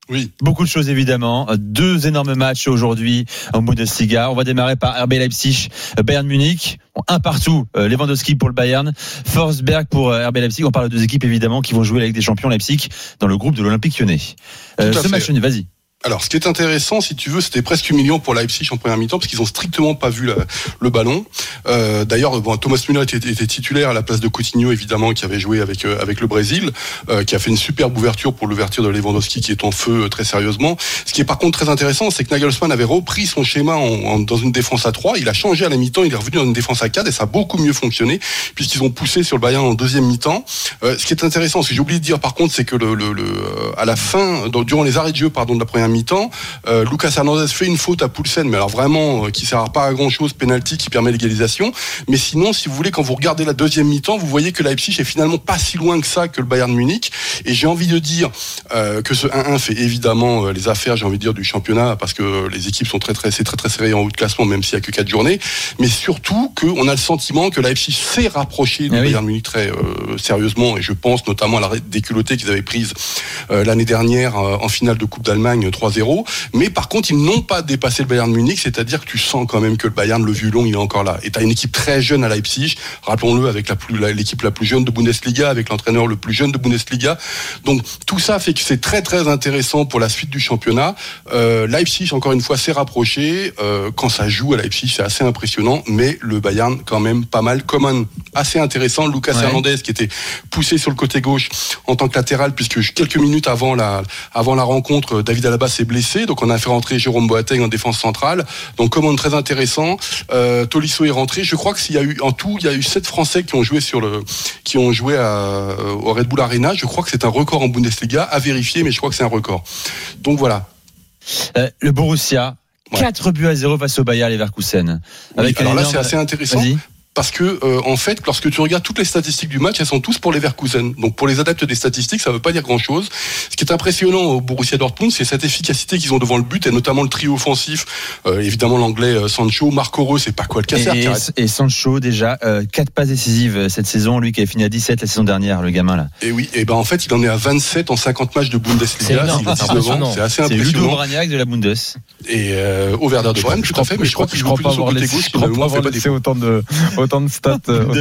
Oui. Beaucoup de choses évidemment. Deux énormes matchs aujourd'hui en Bundesliga. On va démarrer par R B Leipzig, Bayern Munich. Un partout. Lewandowski pour le Bayern, Forsberg pour R B Leipzig. On parle de deux équipes évidemment qui vont jouer avec des champions Leipzig dans le groupe de l'Olympique Lyonnais. Euh, ce match, vas-y. Alors, ce qui est intéressant, si tu veux, c'était presque humiliant pour Leipzig en première mi-temps parce qu'ils ont strictement pas vu la, le ballon. Euh, d'ailleurs, bon, Thomas Müller était, était titulaire à la place de Coutinho, évidemment, qui avait joué avec euh, avec le Brésil, euh, qui a fait une superbe ouverture pour l'ouverture de Lewandowski, qui est en feu euh, très sérieusement. Ce qui est par contre très intéressant, c'est que Nagelsmann avait repris son schéma en, en, dans une défense à trois. Il a changé à la mi-temps, il est revenu dans une défense à quatre et ça a beaucoup mieux fonctionné puisqu'ils ont poussé sur le Bayern en deuxième mi-temps. Euh, ce qui est intéressant, ce que j'ai oublié de dire par contre, c'est que le, le, le à la fin, dans, durant les arrêts de jeu, pardon, de la première mi-temps. Euh, Lucas Hernandez fait une faute à Poulsen, mais alors vraiment euh, qui sert pas à grand chose, penalty qui permet l'égalisation. Mais sinon, si vous voulez, quand vous regardez la deuxième mi-temps, vous voyez que Leipzig est finalement pas si loin que ça que le Bayern Munich. Et j'ai envie de dire euh, que ce un un fait évidemment euh, les affaires, j'ai envie de dire, du championnat, parce que les équipes sont très très c'est très très serré en haut de classement, même s'il y a que quatre journées. Mais surtout qu'on a le sentiment que Leipzig s'est rapproché du ah oui. Bayern Munich très euh, sérieusement. Et je pense notamment à la déculottée qu'ils avaient prise euh, l'année dernière euh, en finale de Coupe d'Allemagne trois zéro. Mais par contre, ils n'ont pas dépassé le Bayern Munich, c'est-à-dire que tu sens quand même que le Bayern, le violon, il est encore là. Et tu as une équipe très jeune à Leipzig, rappelons-le, avec la plus, la, l'équipe la plus jeune de Bundesliga, avec l'entraîneur le plus jeune de Bundesliga. Donc tout ça fait que c'est très très intéressant pour la suite du championnat. Euh, Leipzig, encore une fois, s'est rapproché. Euh, quand ça joue à Leipzig, c'est assez impressionnant, mais le Bayern, quand même, pas mal. Coman, assez intéressant. Lucas ouais. Hernandez, qui était poussé sur le côté gauche en tant que latéral, puisque quelques minutes avant la, avant la rencontre, David Alaba s'est blessé, donc on a fait rentrer Jérôme Boateng en défense centrale. Donc Coman très intéressant. Euh, Tolisso est rentré. Je crois que s'il y a eu en tout, il y a eu sept Français qui ont joué sur le, qui ont joué à, au Red Bull Arena. Je crois que c'est un record en Bundesliga à vérifier, mais je crois que c'est un record. Donc voilà. Euh, le Borussia, ouais. quatre buts à zéro face au Bayer Leverkusen. Avec oui, alors énorme... là, c'est assez intéressant. Vas-y. Parce que euh, en fait, lorsque tu regardes toutes les statistiques du match, elles sont tous pour Leverkusen. Donc pour les adeptes des statistiques, ça veut pas dire grand-chose. Ce qui est impressionnant au Borussia Dortmund, c'est cette efficacité qu'ils ont devant le but, et notamment le trio offensif. Euh, évidemment l'anglais euh, Sancho, Marco Reus, c'est pas quoi le casser. Et, et, et Sancho déjà euh, quatre passes décisives cette saison, lui qui avait fini à dix-sept la saison dernière, le gamin là. Et oui, et ben en fait, il en est à vingt-sept en cinquante matchs de Bundesliga. C'est, énorme, c'est, ans, c'est assez impressionnant. C'est Ludo Braniak de la Bundes. Et euh, au Werder de Brême, tout à fait. Mais je crois qu'il joue plutôt sur le côté gauche. Je crois pas avoir laissé autant de autant de stats. De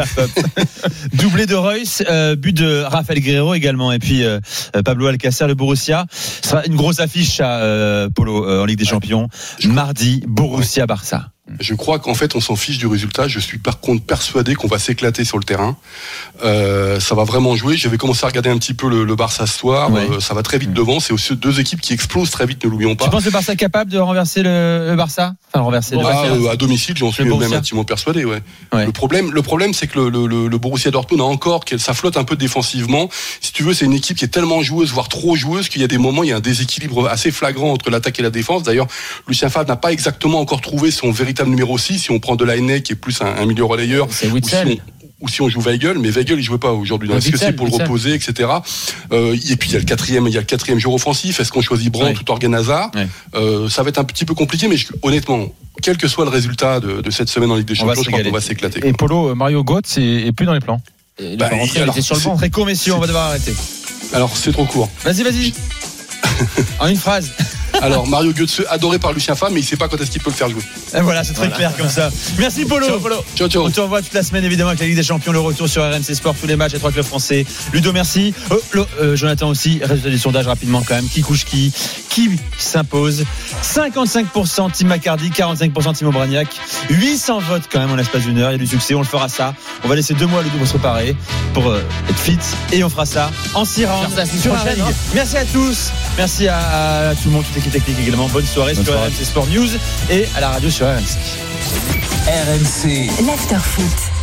doublé de Reus, euh, but de Rafael Guerreiro également, et puis euh, Pablo Alcácer, le Borussia. Ce sera une grosse affiche à euh, Polo euh, en Ligue des Champions. Mardi, Borussia-Barça. Je crois qu'en fait on s'en fiche du résultat. Je suis par contre persuadé qu'on va s'éclater sur le terrain. Euh, ça va vraiment jouer. J'avais commencé à regarder un petit peu le, le Barça ce soir. Ouais. Euh, ça va très vite mmh. devant. C'est aussi deux équipes qui explosent très vite, ne l'oublions pas. Tu penses le Barça capable de renverser le, le Barça, enfin renverser le ah, euh, à domicile, j'en suis même intimement persuadé. Ouais. Ouais. Le problème, le problème, c'est que le, le, le Borussia Dortmund a encore, ça flotte un peu défensivement. Si tu veux, c'est une équipe qui est tellement joueuse, voire trop joueuse, qu'il y a des moments, il y a un déséquilibre assez flagrant entre l'attaque et la défense. D'ailleurs, Lucien Favre n'a pas exactement encore trouvé son véritable numéro six. Si on prend Delahaye qui est plus un, un milieu relayeur, c'est Witzel. Ou si on joue Weigl, mais Weigl il jouait pas aujourd'hui. Est-ce que c'est pour le reposer, et cetera. Euh, et puis il y a le quatrième, il y a le quatrième joueur offensif. Est-ce qu'on choisit Brandt ouais. ou Torgan Hazard ouais. euh, Ça va être un petit peu compliqué, mais je, honnêtement, quel que soit le résultat de, de cette semaine en Ligue des Champions, je crois qu'on va s'éclater. Et Polo, Mario Götze est, est plus dans les plans. Il bah, rentrer, alors, il était sur le banc. Très court, messieurs, on va devoir arrêter. Alors c'est trop court. Vas-y, vas-y. En une phrase. Alors Mario Götze, adoré par Lucien Favre, mais il sait pas quand est-ce qu'il peut le faire jouer. Et voilà, c'est très voilà. clair comme ça. Merci Polo. Ciao, Polo. Ciao, ciao. On te revoit toute la semaine évidemment avec la Ligue des Champions, le retour sur R M C Sport, tous les matchs, les trois clubs français. Ludo, merci. Oh, le, euh, Jonathan aussi, résultat du sondage rapidement quand même. Qui couche qui Qui s'impose cinquante-cinq pour cent Tim McCarty, quarante-cinq pour cent Timo Braniak. huit cents votes quand même en l'espace d'une heure. Il y a du succès, on le fera ça. On va laisser deux mois à Ludo pour se préparer, pour euh, être fit, et on fera ça en six rounds sur la Ligue. Merci à tous. Merci à, à tout le monde, toute l'équipe technique également. Bonne soirée Bonne sur soirée. R M C Sport News et à la radio sur R M C. R M C l'After Foot.